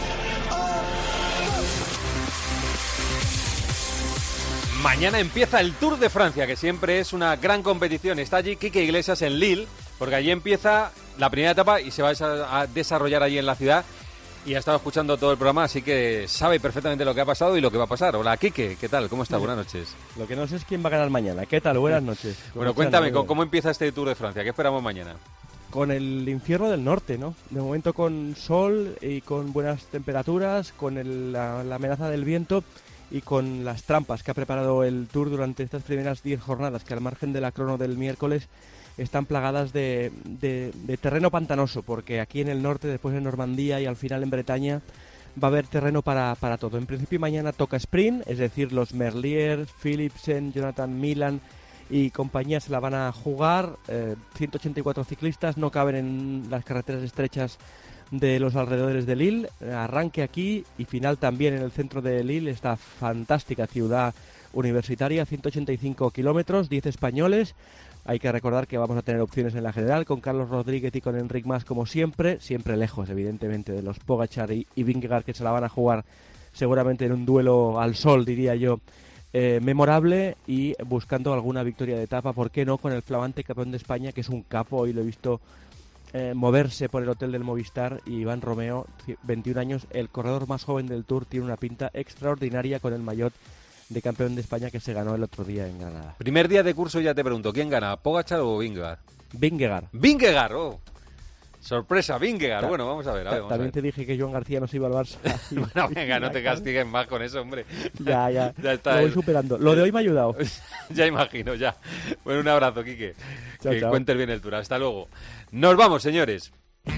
Mañana empieza el Tour de Francia, que siempre es una gran competición. Está allí Quique Iglesias en Lille, porque allí empieza la primera etapa y se va a desarrollar allí en la ciudad. Y ha estado escuchando todo el programa, así que sabe perfectamente lo que ha pasado y lo que va a pasar. Hola, Quique, ¿qué tal? ¿Cómo está? Buenas noches. Lo que no sé es quién va a ganar mañana. ¿Qué tal? Buenas noches. Bueno, cuéntame, ¿cómo, ¿cómo empieza este Tour de Francia? ¿Qué esperamos mañana? Con el infierno del norte, ¿no? De momento con sol y con buenas temperaturas, con el, la, la amenaza del viento y con las trampas que ha preparado el Tour durante estas primeras diez jornadas, que al margen de la crono del miércoles están plagadas de, de, de terreno pantanoso, porque aquí en el norte, después en Normandía y al final en Bretaña, va a haber terreno para, para todo. En principio mañana toca sprint, es decir, los Merlier, Philipsen, Jonathan Milan y compañía se la van a jugar. Eh, ciento ochenta y cuatro ciclistas no caben en las carreteras estrechas de los alrededores de Lille. Arranque aquí y final también en el centro de Lille, esta fantástica ciudad universitaria, ciento ochenta y cinco kilómetros, diez españoles. Hay que recordar que vamos a tener opciones en la general con Carlos Rodríguez y con Enric Mas como siempre, siempre lejos evidentemente de los Pogačar y, y Vingegaard, que se la van a jugar seguramente en un duelo al sol, diría yo, eh, memorable, y buscando alguna victoria de etapa, ¿por qué no?, con el flamante campeón de España, que es un capo. Hoy lo he visto eh, moverse por el hotel del Movistar, y Iván Romeo, veintiún años, el corredor más joven del Tour, tiene una pinta extraordinaria con el maillot de campeón de España que se ganó el otro día en Granada. Primer día de curso, ya te pregunto, ¿quién gana, Pogačar o Vingegaard? Vingegaard. Vingegaard, oh. Sorpresa, Vingegaard. Bueno, vamos a ver. A ver vamos también a ver. te dije que Joan García no se iba al Barça. Bueno, venga, no te castigues más con eso, hombre. Ya, ya. Ya está. Lo voy superando. Lo de hoy me ha ayudado. Ya imagino, ya. Bueno, un abrazo, Quique. Chao, que chao. cuentes bien el tour. Hasta luego. Nos vamos, señores.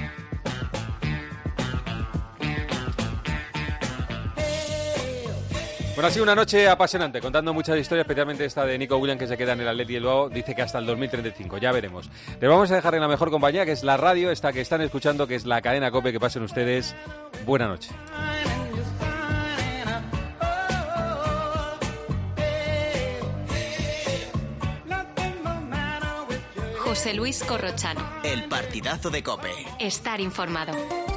Bueno, ha sido una noche apasionante, contando muchas historias, especialmente esta de Nico Williams, que se queda en el Atleti Bilbao, dice que hasta el dos mil treinta y cinco, ya veremos. Les vamos a dejar en la mejor compañía, que es la radio, esta que están escuchando, que es la cadena COPE. Que pasen ustedes buena noche. José Luis Corrochano. El partidazo de COPE. Estar informado.